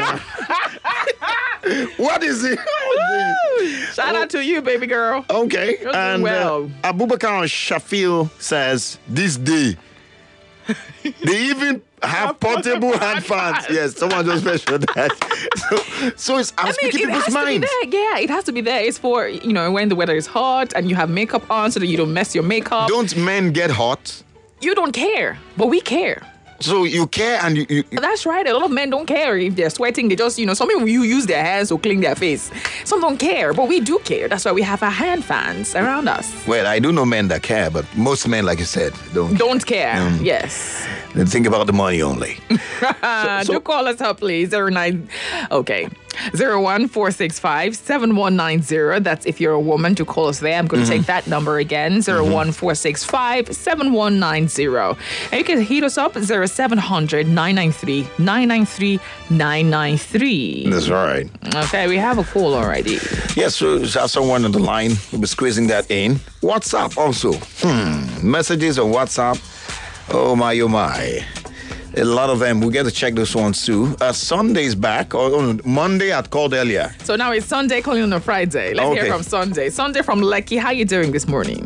What is it? Shout out to you, baby girl. Okay. You're doing And well. uh, Abubakar Shafil says, this day, they even have portable hand fans. Yes, someone just mentioned that. So, so it's, I'm I mean, speaking it people's has mind. to be there. Yeah, it has to be there. It's for, you know, when the weather is hot and you have makeup on so that you don't mess your makeup. Don't men get hot? You don't care, but we care. So you care and you... you you- That's right. A lot of men don't care if they're sweating. They just, you know, some people you use their hands to clean their face. Some don't care, but we do care. That's why we have our hand fans around us. well, I do know men that care, but most men, like you said, don't. Don't care. Mm. Yes. They think about the money only. Uh, so- do call us up, please. Zero nine. Okay. Zero one four six five seven one nine zero. That's if you're a woman to call us there. I'm going to Mm-hmm. take that number again. Zero one four six five seven one nine zero. And you can hit us up zero seven hundred nine nine three nine nine three nine nine three. That's right. Okay, we have a call already. Yes, so we have someone on the line. We'll be squeezing that in. WhatsApp also. Hmm. Messages on WhatsApp. Oh my, oh my. A lot of them. We get to check those ones too. Uh, Sunday's back. Or oh, Monday, I'd called earlier. So now it's Sunday calling on a Friday. Let's Okay. hear from Sunday. Sunday from Lucky. How you doing this morning?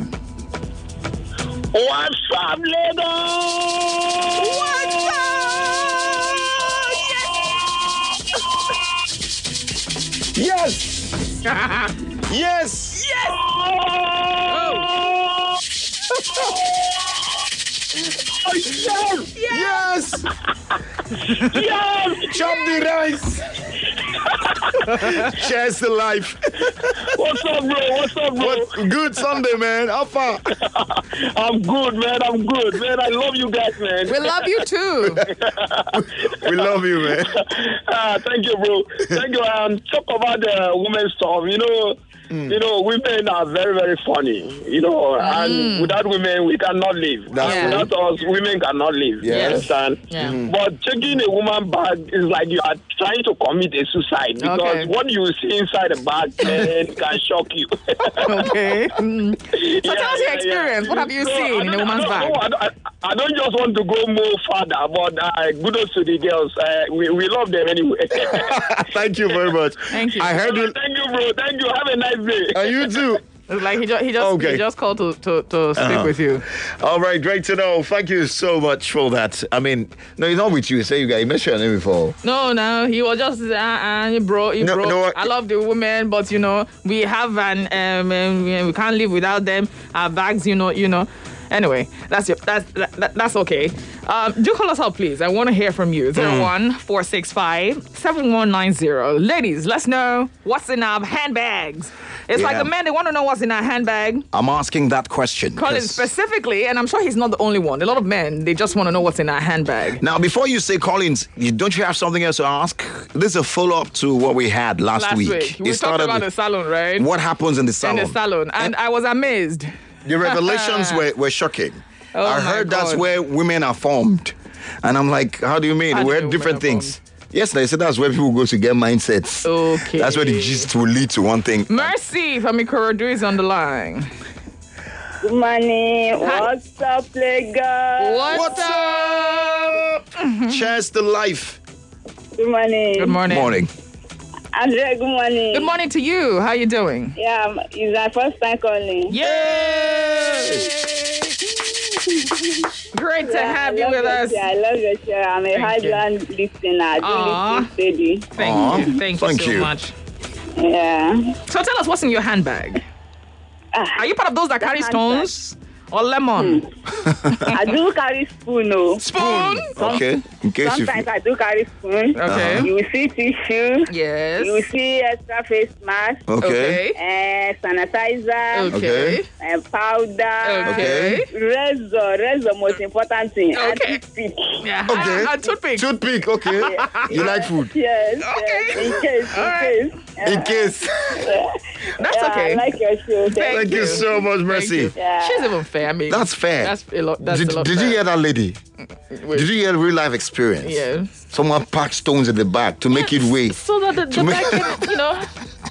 What's up, Lagos? What's Yes! Yes! Yes! Yes! Yes! Chop the rice! Cheers to life. What's up, bro? What's up, bro? What, good Sunday, man. How far? I'm good, man. I'm good, man. I love you guys, man. We love you too. We love you, man. Ah, thank you, bro. Thank you. Um, talk about the women's stuff. You know, you know, women are very, very funny. You know, and without women, we cannot live. That's And true. without us, women cannot live. Yeah. You understand? Yeah. Mhm. But taking a woman bag is like you are trying to commit a suicide because Okay. what you see inside the bag man, can shock you. Okay. Mm. So Yeah, tell us your yeah, experience. yeah. What have you No, seen I in a don't- woman's I bag? don't, I, don't, I- I don't just want to go more further, but uh, kudos to the girls. Uh, we, we love them anyway. Thank you very much. Thank you. I heard you. Thank you, bro. Thank you. Have a nice day. And you too. It's like he just he just Okay. he just called to to, to speak Uh-huh. with you. All right, great to know. Thank you so much for that. I mean, no, it's not with you. Say you guys mentioned your name before. No, no, he was just uh, uh bro, you No, bro. no, I love the women, but you know we have an um, um we can't live without them. Our bags, you know, you know. Anyway, that's your, that's that, that- that's okay. Um, do call us up, please. I want to hear from you. Zero one four six five seven one nine zero. Ladies, let's know what's in our handbags. It's like Yeah. the men, they want to know what's in our handbag. I'm asking that question. Colin 'cause- specifically, and I'm sure he's not the only one. A lot of men, they just want to know what's in our handbag. Now, before you say Collins, you, don't you have something else to ask? This is a follow-up to what we had last, Last week. week, we It talked started about with the salon, right? what happens in the In salon. the salon, and I was amazed. The revelations were, were shocking. Oh I my heard that's God. where women are formed. And I'm like, how do you mean? How do We're you mean different women are things. Yes, they said that's where people go to get mindsets. Okay. That's where the gist will lead to one thing. Mercy from Ikorodu is on the line. Good morning. Hi. What's up, Lagos? What's, up? Cheers to life. Good morning. Good morning. Morning. Andrea, good morning. Good morning to you. How you doing? Yeah, it's my first time calling. Yay! Great to Yeah, have I you love with your us. show. I love your show. I'm a Thank hard-land listener. I do Aw. listen steady. Thank Aw, you. Thank you thank so you. much. Yeah. So tell us what's in your handbag. Are you part of those that carry stones or lemon? I do carry spoon, no. Spoon? Okay. In case you Sometimes I do carry spoon. Okay. You will see tissue. Yes. You will see extra face mask. Okay. Uh, sanitizer. Okay. And powder. Okay. Razor. Razor, most important thing. Okay. And toothpick. Yeah. Okay. And toothpick. Toothpick, okay. You like food? Yes. Okay. yes, In case. In All case. In case. That's Yeah, okay. I like your show. Thank, Thank you so much, Thank Mercy. you. Yeah. She's even fair. I mean, That's fair. That's a lot. That's Did, a lot did fair. you hear that lady? Wait. Did you hear real life experience? Yeah. Someone packed stones in the back to make it weigh, So that the, the make- back can, you know,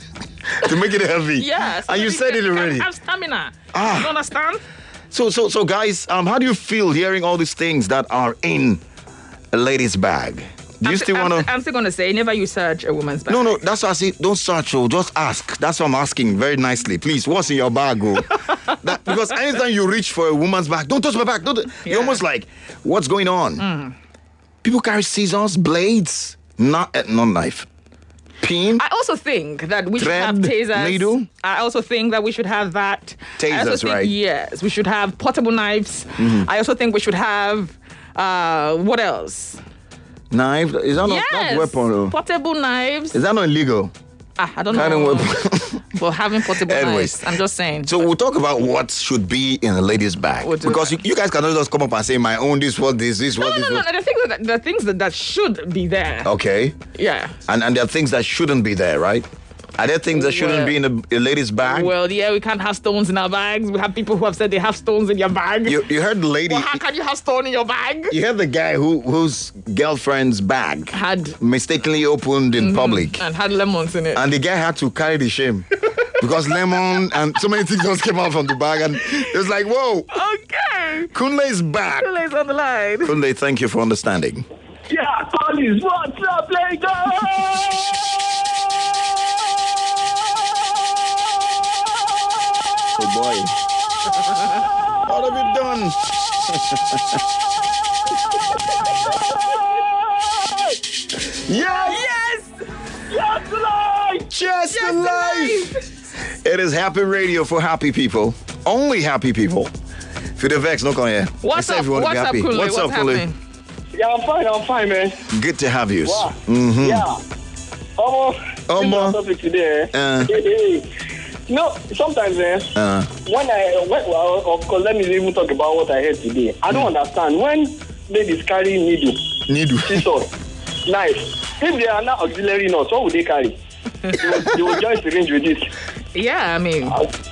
to make it heavy. yes. And you said it already. Have stamina. Ah. You understand? So, so, so, guys, um, how do you feel hearing all these things that are in a lady's bag? Do you I'm still I'm, want to? I'm still gonna say, never you search a woman's bag. No, no, that's what I say. Don't search, oh, just ask. That's what I'm asking very nicely. Please, what's in your bag, oh? that, because anytime you reach for a woman's bag, don't touch my bag. Don't. Yeah. You're almost like, what's going on? People carry scissors, blades, not uh, not knife, pin. I also think that we should have Thread, tasers. needle? I also think that we should have that. I also Tasers, think, right? Yes, we should have portable knives. I also think we should have. Uh, what else? Knife? Is that not yes, that's weapon? Oh. portable knives. Is that not illegal? Ah, I don't Kind know. of weapon. For having portable Anyways. knives, I'm just saying. So we'll talk about what should be in a lady's bag. We'll do Because you, that. you guys cannot just come up and say, my own, this, what, this, this, no, what, no, this, no, what. no. The things that the things that, that should be there. Okay. Yeah. And and there are things that shouldn't be there, right? Are there things that shouldn't Well- be in a, a lady's bag? Well, yeah, we can't have stones in our bags. We have people who have said they have stones in your bag. you, you heard the lady. Well, how can you have stone in your bag? You heard the guy who whose girlfriend's bag Had mistakenly opened in public. and had lemons in it. And the guy had to carry the shame. Because lemon and so many things just came out from the bag. And it was like, whoa, okay. Kunle's back. Kunle's on the line. Kunle, thank you for understanding. Yeah, Collins, what's up, Lagos? Oh boy. What have you done? yes! Yes! Yes, life! Just Yes, life! It is happy radio for happy people. Only happy people. Feel the vex, no come here. What's They say up? if you want to What's be up, happy. Kunle? What's, up, Kunle? happening? Yeah, I'm fine, I'm fine, man. Good to have you. Wow. Mm-hmm. Yeah. Omo, Omo. this is our topic today. Uh. Hey, hey. No, sometimes, eh, Uh, when I, when, well, of course, let me even talk about what I heard today. I don't understand. When ladies carry needle, needle. scissors, knife, if they are not auxiliary nurse, what would they carry? they, will, they will join syringe with this. Yeah, I mean,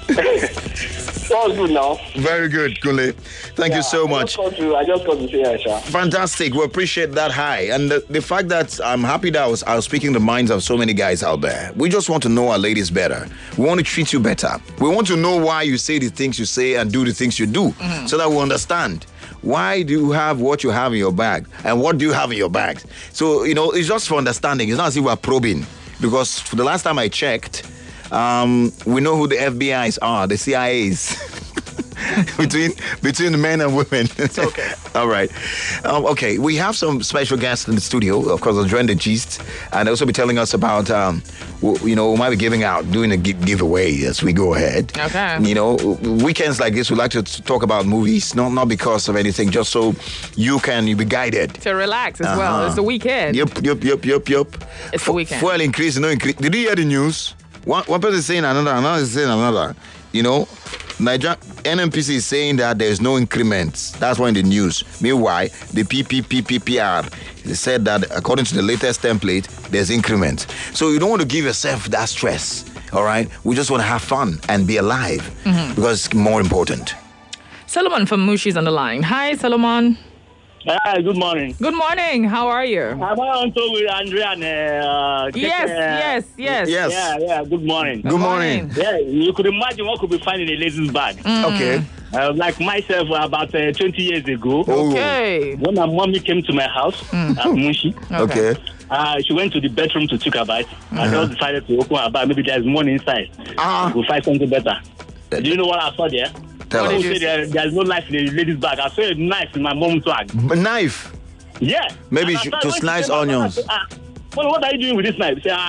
All good now. Very good, Kunle. Thank you so I much. Just called to, I just called to say hi, Sha. Fantastic. We appreciate that high. And the, the fact that I'm happy that I was, I was speaking the minds of so many guys out there. We just want to know our ladies better. We want to treat you better. We want to know why you say the things you say and do the things you do so that we understand. Why do you have what you have in your bag? And what do you have in your bag? So, you know, it's just for understanding. It's not as if we're probing. Because for the last time I checked, um, we know who the F B Is are, the C I As. between between men and women. it's okay. All right. Um, okay, we have some special guests in the studio. Of course, they'll join the gist and also be telling us about, um, w- you know, we might be giving out, doing a gi- giveaway as we go ahead. Okay. You know, weekends like this, we like to t- talk about movies, not not because of anything, just so you can you be guided. To relax as well. Uh-huh. It's the weekend. Yep, yep, yep, yep, yep. It's the weekend. Fuel increase, no increase. Did you hear the news? One, one person is saying another, another is saying another. You know, Niger N M P C is saying that there's no increments. That's why in the news. Meanwhile, the P P P P P R they said that according to the latest template, there's increments. So you don't want to give yourself that stress. All right, we just want to have fun and be alive because it's more important. Solomon from Mushi's on the line. Hi, Solomon. Hi, good morning. Good morning. How are you? I'm on to with Andrea and uh, Yes, uh, yes, yes. Yes. Yeah, yeah. Good morning. Good morning. Yeah, you could imagine what could be found in a lady's bag. Okay. Uh, like myself, about uh, twenty years ago, Oh. Okay. when my mommy came to my house at Mushi, Okay. uh, she went to the bedroom to take a bite. I just decided to open her bag. Maybe there's money inside. Ah. We'll find something better. Uh, Do you know what I saw there? Tell What I us. did would say there, there's no knife in the lady's bag. I saw a knife in my mom's bag. A knife. Yeah. Maybe And I she- thought to when she slice came back, I onions. said, ah, well, what are you doing with this knife? She said, ah,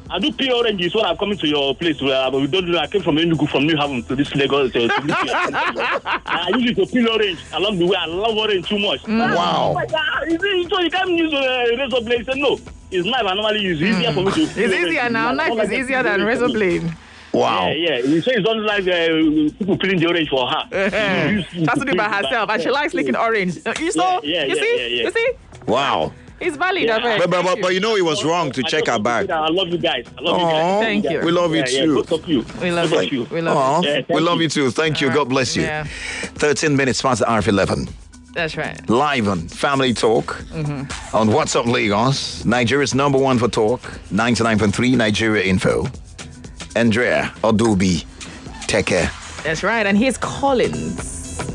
I do peel oranges when I'm coming to your place. Where we don't do. I came from Enugu, from New Haven to this Lagos. To, to this I use it to peel orange along the way. I love orange too much. Mm. Wow. Oh my God. Is it, so you can't use a uh, razor blade? Say no. It's knife I normally use. It's easier mm. for me to. It's easier orange. Now. Knife is easier than razor blade. Wow. Yeah, yeah. You say it's not like uh, people peeling the orange for her. That's to do by herself, and she likes licking orange. You saw? Yeah, yeah, you yeah, see? Yeah, yeah. You see? Wow. It's valid. Yeah, but, but, but, but you know it was wrong to I check our bag. I love you guys. I love Aww, you guys. Thank you. We love you yeah, too. Yeah, both of you. We love both you. Of you. We love Aww, you. Yeah, we love you. you too. Thank you. All God right. bless you. Yeah. thirteen minutes past the hour of eleven. That's right. Live on Family Talk mm-hmm. on What's Up Lagos, Nigeria's number one for talk, ninety-nine point three Nigeria Info. Andrea Odubi, take care. That's right. And here's Collins.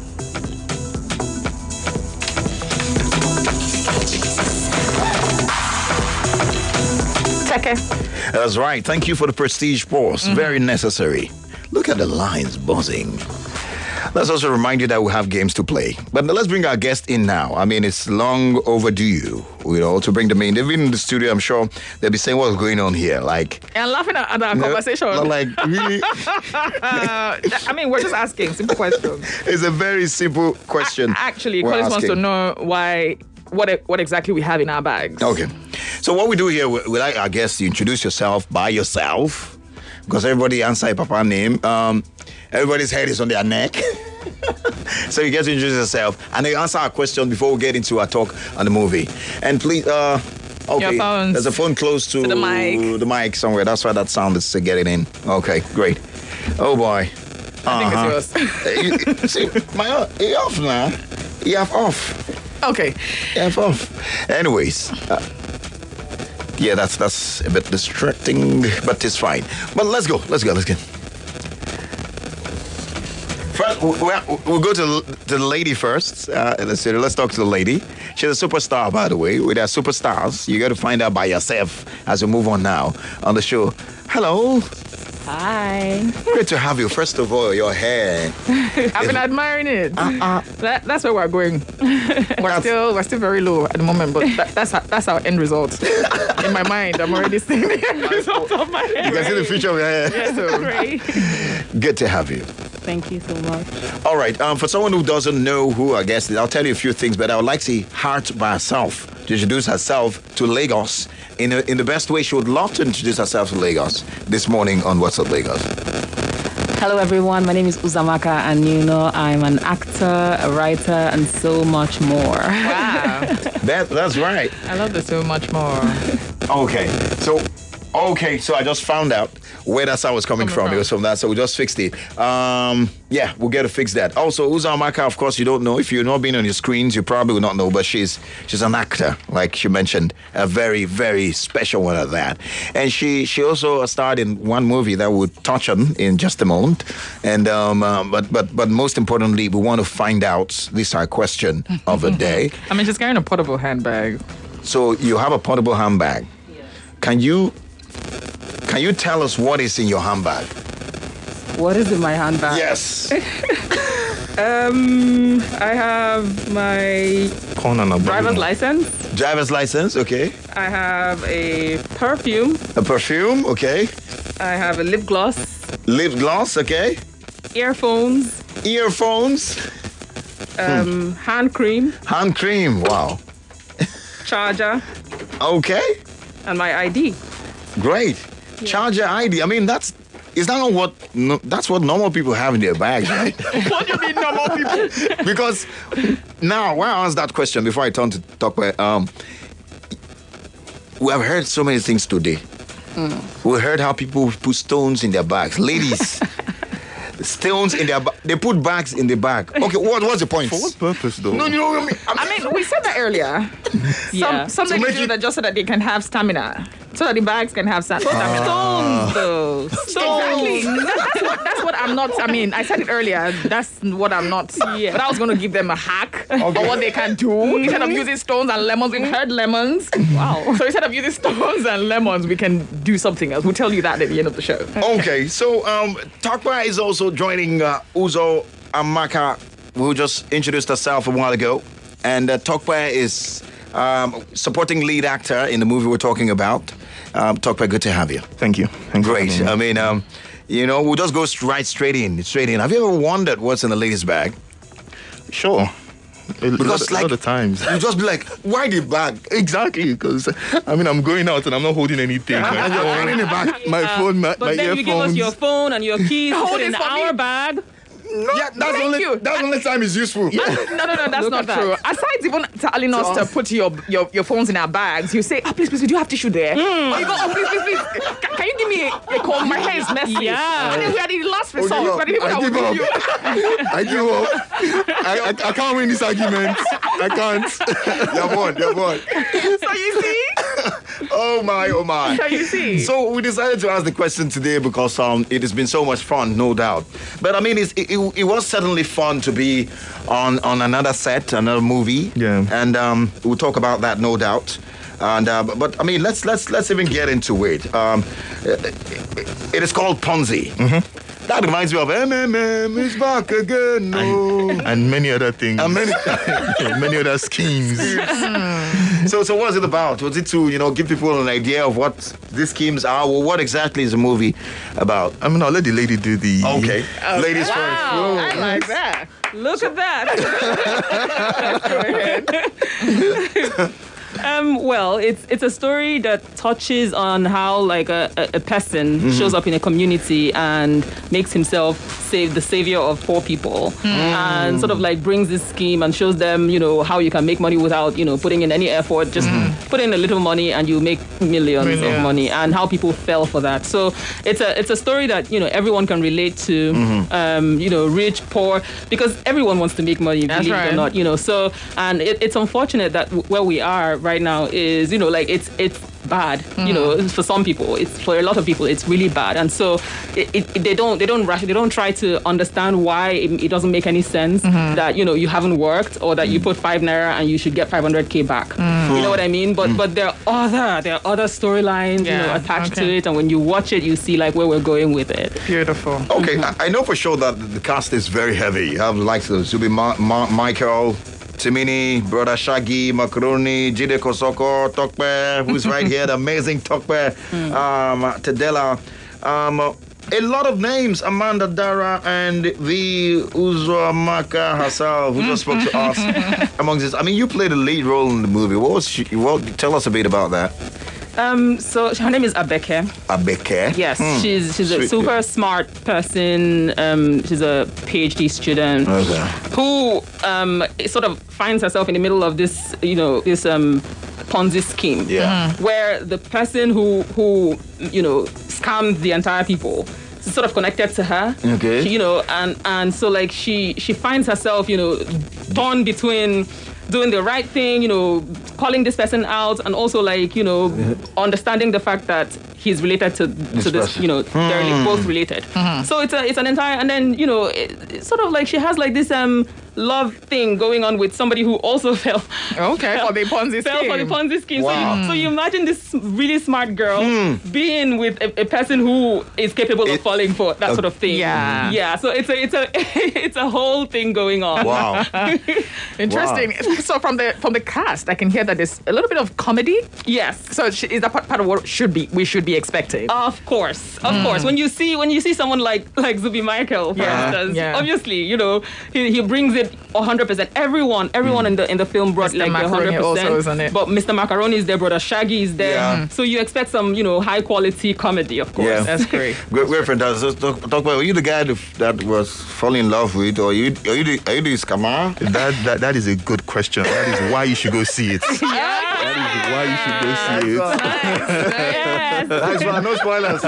Take care. That's right. Thank you for the prestige pause. Mm-hmm. Very necessary. Look at the lines buzzing. Let's also remind you that we have games to play. But let's bring our guest in now. I mean, it's long overdue, you know, to bring them in. They've been in the studio, I'm sure they'll be saying what's going on here. Like, and laughing at, at our no, conversation. Like, really? uh, I mean, we're just asking simple questions. It's a very simple question. A- actually, Collins wants to know why, what what exactly we have in our bags. Okay. So what we do here, we, we like our guests to introduce yourself by yourself, because everybody answer a papa name. Um, everybody's head is on their neck. So you get to introduce yourself and you answer our question before we get into our talk on the movie. And please, uh, okay, there's a phone close to, to the mic. the mic somewhere. That's why that sound is getting in. Okay, great. Oh boy. I uh-huh. think it's yours. See, my uh, you off now. You have off. Okay. You have off. Anyways. Uh, Yeah, that's that's a bit distracting, but it's fine. But let's go, let's go, let's go. First, we'll, we'll go to, to the lady first. Uh, let's see, let's talk to the lady. She's a superstar, by the way. With our superstars, you got to find out by yourself as we move on now on the show. Hello. Hi. Great to have you. First of all, your hair. I've been admiring it. Uh, uh, that, that's where we're going. We're still we're still very low at the moment, but that, that's our, that's our end result. In my mind, I'm already seeing the end result of my hair. You can see the future of your hair. Yes, so great. Good to have you. Thank you so much. All right. Um, for someone who doesn't know who our guest is, I'll tell you a few things, but I would like to see Heart by herself to introduce herself to Lagos in a, in the best way. She would love to introduce herself to Lagos this morning on What's Up Lagos. Hello, everyone. My name is Uzamaka, and you know I'm an actor, a writer, and so much more. Wow. that that's right. I love this so much more. Okay. So, okay. So I just found out where that sound was coming, coming from. from. It was from that, so we just fixed it. Um, yeah, we'll get to fix that. Also, Uzamaka, of course, you don't know. If you've not been on your screens, you probably will not know, but she's she's an actor, like she mentioned, a very, very special one at that. And she she also starred in one movie that we'll touch on in just a moment. And um, uh, but but but most importantly, we want to find out this our question of the day. I mean, she's carrying a portable handbag. So you have a portable handbag. Yes. Can you can you tell us what is in your handbag? What is in my handbag? Yes. um, I have my driver's license. Driver's license, okay. I have a perfume. A perfume, okay. I have a lip gloss. Lip gloss, okay. Earphones. Earphones. Um, hmm. Hand cream. Hand cream, wow. Charger. Okay. And my I D. Great. Yeah. Charger, I D. I mean, that's is that not what no, that's what normal people have in their bags, right? What do you mean normal people? Because now, when I asked that question before I turn to talk about, um, we have heard so many things today. Mm. We heard how people put stones in their bags. Ladies, stones in their bag. They put bags in the bag. Okay, what what's the point? For what purpose, though? No, you know what I mean? I mean, we said that earlier. Yeah. Some, something to do that just so that they can have stamina. So that the bags can have stamina. Uh, stones, though. Exactly. That's what, that's what I'm not. I mean, I said it earlier. That's what I'm not. Yeah. But I was going to give them a hack okay. of what they can do. Instead of using stones and lemons, we've heard lemons. Wow. So instead of using stones and lemons, we can do something else. We'll tell you that at the end of the show. Okay. So um, Tokpa is also joining uh, Uzo Amaka, who just introduced herself a while ago. And uh, Tokpa is um, supporting lead actor in the movie we're talking about. Um, Tokpe, good to have you. Thank you. Thank Great. You I mean, um, you know, we'll just go right straight in. Straight in. Have you ever wondered what's in the lady's bag? Sure. A Because lot, like a lot of times you just be like, why the bag? Exactly, because I mean I'm going out and I'm not holding anything. My And you're phone, carrying it back. my phone, my, But my then you give us earphones. your phone and your keys Hold put it in for our me. bag. No, Yeah, that's thank only you. that's the only time it's useful. No, no, no, that's Look not at true. that. Aside even telling us to put your, your, your phones in our bags, you say, oh, please, please, we do have tissue there. Or you go, oh, please, please, please, can, can you give me a, a comb? My hair is messy. Yeah. And then we are the last resort. give up. We're the people I that will give give you. I give up. I, I, I can't win this argument. I can't. You're born, you're born. So you see? Oh my, oh my. So you see? So we decided to ask the question today because um, it has been so much fun, no doubt. But I mean, it's, it, it, it was certainly fun to be on, on another set, another movie. Yeah. And um, we'll talk about that, no doubt. And uh, but, but I mean, let's let's let's even get into it. Um, it, it- it is called Ponzi. Mm-hmm. That reminds me of M M M is back again. No. And many other things. And many- many other schemes. So, so what is it about? Was it to, you know, give people an idea of what these schemes are? Well, what exactly is the movie about? I mean, I'll let the lady do the. Okay, ladies Wow, first. I like that. Look at that. Um, well, it's it's a story that touches on how like a, a, a person Mm-hmm. shows up in a community and makes himself save the savior of poor people, and sort of like brings this scheme and shows them, you know, how you can make money without, you know, putting in any effort. Just put in a little money and you make millions Millions. of money, and how people fell for that. So it's a it's a story that, you know, everyone can relate to. Um, you know, rich, poor, because everyone wants to make money, That's believe it right. or not. You know, so and it, it's unfortunate that w- where we are right now is, you know, like it's it's bad. You know, for some people, it's for a lot of people, it's really bad, and so it, it, it- they don't they don't rush, they don't try to understand why it, it doesn't make any sense that, you know, you haven't worked or that you put five naira and you should get five hundred k back. You know what I mean? But but there are other there are other storylines, you know, Yeah, attached to okay. it, and when you watch it, you see like where we're going with it. Beautiful. Okay, I, I know for sure that the cast is very heavy. You have likes of Zubi Ma- Ma- Michael, Timini, Brother Shaggy, Macaroni, Jide Kosoko, Tokpe, who's right here, the amazing Tokpe, um, Tadela. Um, a lot of names, Amanda Dara and the Uzwamaka herself, who just spoke to us amongst this. I mean, you played a lead role in the movie. What was she, well, tell us a bit about that. Um, so her name is Abeke. Abeke. Yes, she's she's a Sweet. super smart person. Um, she's a PhD student Okay. who um, sort of finds herself in the middle of this, you know, this um, Ponzi scheme. Yeah. Where the person who who you know scammed the entire people is sort of connected to her. Okay. She- you know, and and so like she she finds herself, you know, torn between doing the right thing, you know, calling this person out, and also like, you know, understanding the fact that he's related to to this, person. you know, they're li- both related. So it's a it's an entire, and then, you know, it, it's sort of like she has like this um love thing going on with somebody who also fell. Okay, for the Ponzi Fell for the scheme. Ponzi scheme. Wow. So, you, so you imagine this really smart girl being with a, a person who is capable It- of falling for that sort of thing. Yeah. Yeah. So it's a it's a it's a whole thing going on. Wow. Interesting. So from the from the cast, I can hear that there's a little bit of comedy. Yes. So sh- is that part, part of what should be we should be expecting? Of course, of course. When you see when you see someone like like Zubi Michael, for Yeah, instance, yeah. obviously, you know, he, he brings it one hundred percent. Everyone, everyone in the in the film brought Mister like the one Macaroni hundred also percent. is in it. But Mister Macaroni is there, Brother Shaggy is there. Yeah. So you expect some, you know, high quality comedy, of course. Yeah. That's great. Great, great friend. Talk, talk about, are you the guy that, that was falling in love with, or are you, are you the, are you the scammer? That, that that is a good question. That is why you should go see it. That is why you should go see it. Yes. Nice one, no spoilers.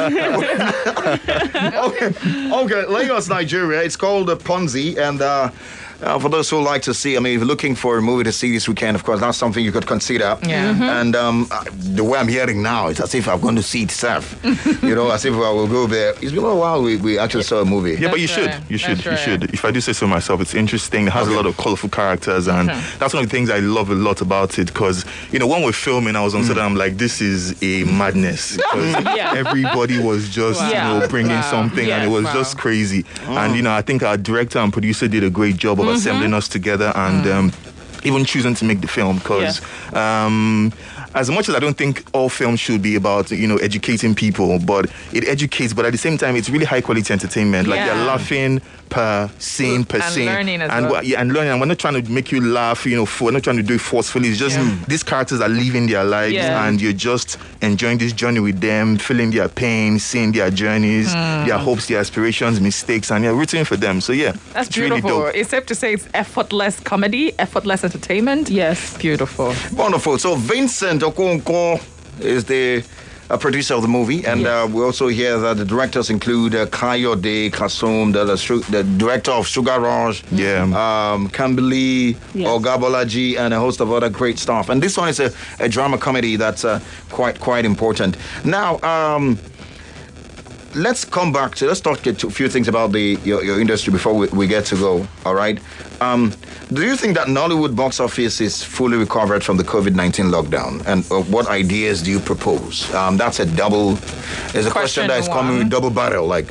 okay, okay, Lagos, Nigeria. It's called uh, Ponzi, and uh, uh, for those who like to see, I mean, if you're looking for a movie to see this weekend, of course, that's something you could consider. Yeah. Mhm. And um, uh, the way I'm hearing now, it's as if I'm going to see it itself. You know, as if I will go there. It's been a while we, we actually saw a movie. Yeah, but you That's should. right. You should. That's You right. should. If I do say so myself, it's interesting. It has a lot of colorful characters, and that's one of the things I love a lot about it. Because, you know, when we're filming, I was on set, I'm like, this is a madness. Because Yeah. everybody was just, Wow. you know, bringing Wow. something, and it Yes. was Wow. just crazy. And, you know, I think our director and producer did a great job of assembling us together, and um, even choosing to make the film, because yeah. um, as much as I don't think all films should be about, you know, educating people, but it educates, but at the same time, it's really high quality entertainment. Like Yeah. you're laughing per scene, per And scene. learning as and well. we're- yeah, and learning. And we're not trying to make you laugh, you know, for, we're not trying to do it forcefully. It's just Yeah. these characters are living their lives Yeah. and you're just enjoying this journey with them, feeling their pain, seeing their journeys, their hopes, their aspirations, mistakes, and you're rooting for them. So yeah, That's it's really beautiful. dope. It's safe to say it's effortless comedy, effortless entertainment. Yes. Beautiful. Wonderful. So Vincent Okonkwo is the uh, producer of the movie, and uh, we also hear that the directors include uh, Kayode Kasum, the, the, su- the director of Sugar Rush, Yeah. um, Kambili, Yes. Ogabolaji, and a host of other great stuff. And this one is a, a drama comedy that's uh, quite quite important. Now, um, let's come back to let's talk a few things about the your, your industry before we, we get to go. All right. Um, do you think that Nollywood box office is fully recovered from the COVID nineteen lockdown? And uh, what ideas do you propose? Um, that's a double. There's a question, Question that is coming one. with double barrel, like,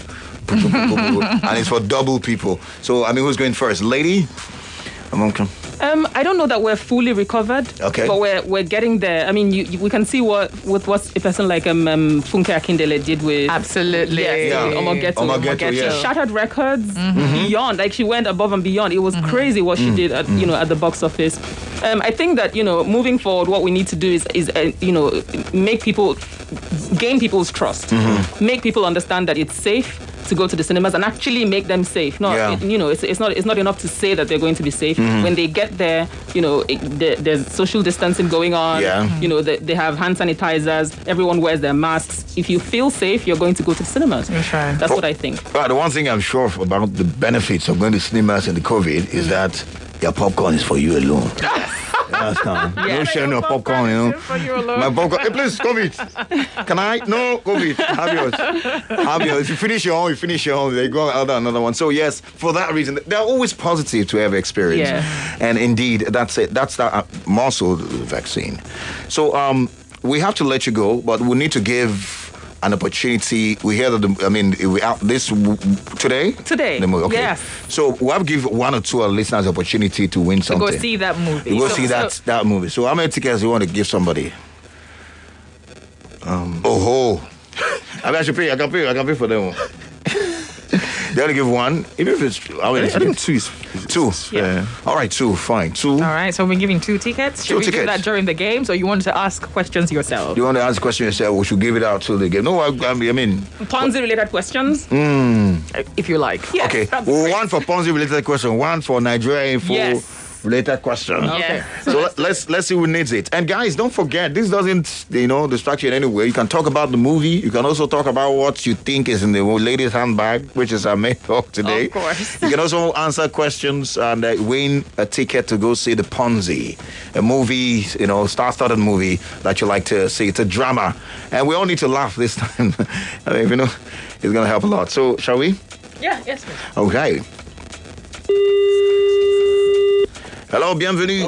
and it's for double people. So I mean, who's going first, lady? I'm okay. Um, I don't know that we're fully recovered, Okay. but we're we're getting there. I mean, you, you, we can see what with what a person like um, um Funke Akindele did with Absolutely. yes, Yeah. with Omogeto. Omogeto, yeah. She shattered records Mm-hmm. beyond, like she went above and beyond. It was crazy what she did at you know at the box office. Um, I think that you know moving forward, what we need to do is is uh, you know make people gain people's trust, Mm-hmm. make people understand that it's safe to go to the cinemas and actually make them safe. No, Yeah. it- you know, it's, it's not it's not enough to say that they're going to be safe. When they get there, you know, it, there, there's social distancing going on. Yeah. You know, they, they have hand sanitizers. Everyone wears their masks. If you feel safe, you're going to go to the cinemas. That's right. That's what I think. Well, the one thing I'm sure of about the benefits of going to cinemas in the COVID is that your popcorn is for you alone. You understand? Yeah. No sharing your popcorn, you know. For you alone. My popcorn. Hey, please, COVID. Can I? No, COVID. Have yours. Have yours. If you finish your own, you finish your own. They go order another one. So yes, for that reason, they're always positive to every experience. Yeah. And indeed, that's it. That's the uh, muscle vaccine. So um, we have to let you go, but we need to give an opportunity. We hear that the, I mean, we out this w- w- today. Today, The movie, okay. yes. So we'll have to give one or two of our listeners opportunity to win To something. go see that movie. You go So- see that so- that movie. So how many tickets do you want to give somebody? Um. Oh ho! I mean, I should pay. I can pay. I can pay for them. They only give one, even if it's. How many I think tickets? two is, Two. is fair. All right, two. Fine, two. All right, so we're giving two tickets. Should Two we tickets. do that during the game, so you want to ask questions yourself? You want to ask a question yourself? We should give it out till the game. No, I, I mean, I mean Ponzi related questions. If you like. Yes, okay. that'd be Well, great. one for Ponzi related question, one for Nigeria info Yes. related question. Okay. So let, let's let's see who needs it. And guys, don't forget, this doesn't you know distract you in any way. You can talk about the movie. You can also talk about what you think is in the lady's handbag, which is our main talk today. Of course. You can also answer questions and uh, win a ticket to go see the Ponzi, a movie, you know, star-studded movie that you like to see. It's a drama, and we all need to laugh this time. I mean, you know, it's gonna help a lot. So, shall we? Yeah. Yes. Please. Okay. Hello, bienvenue.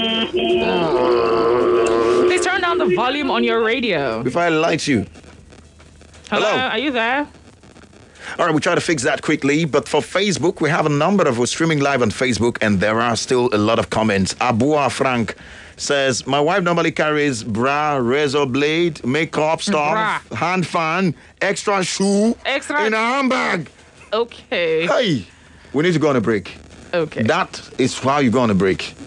Please turn down the volume on your radio. If I light you. Hello, Hello. are you there? All right, we try to fix that quickly. But for Facebook, we have a number of we're streaming live on Facebook, and there are still a lot of comments. Abua Frank says, my wife normally carries bra, razor blade, makeup stuff, Bra. hand fan, extra shoe Extra- in a handbag. Okay. Hey, we need to go on a break. Okay. That is how you go on a break.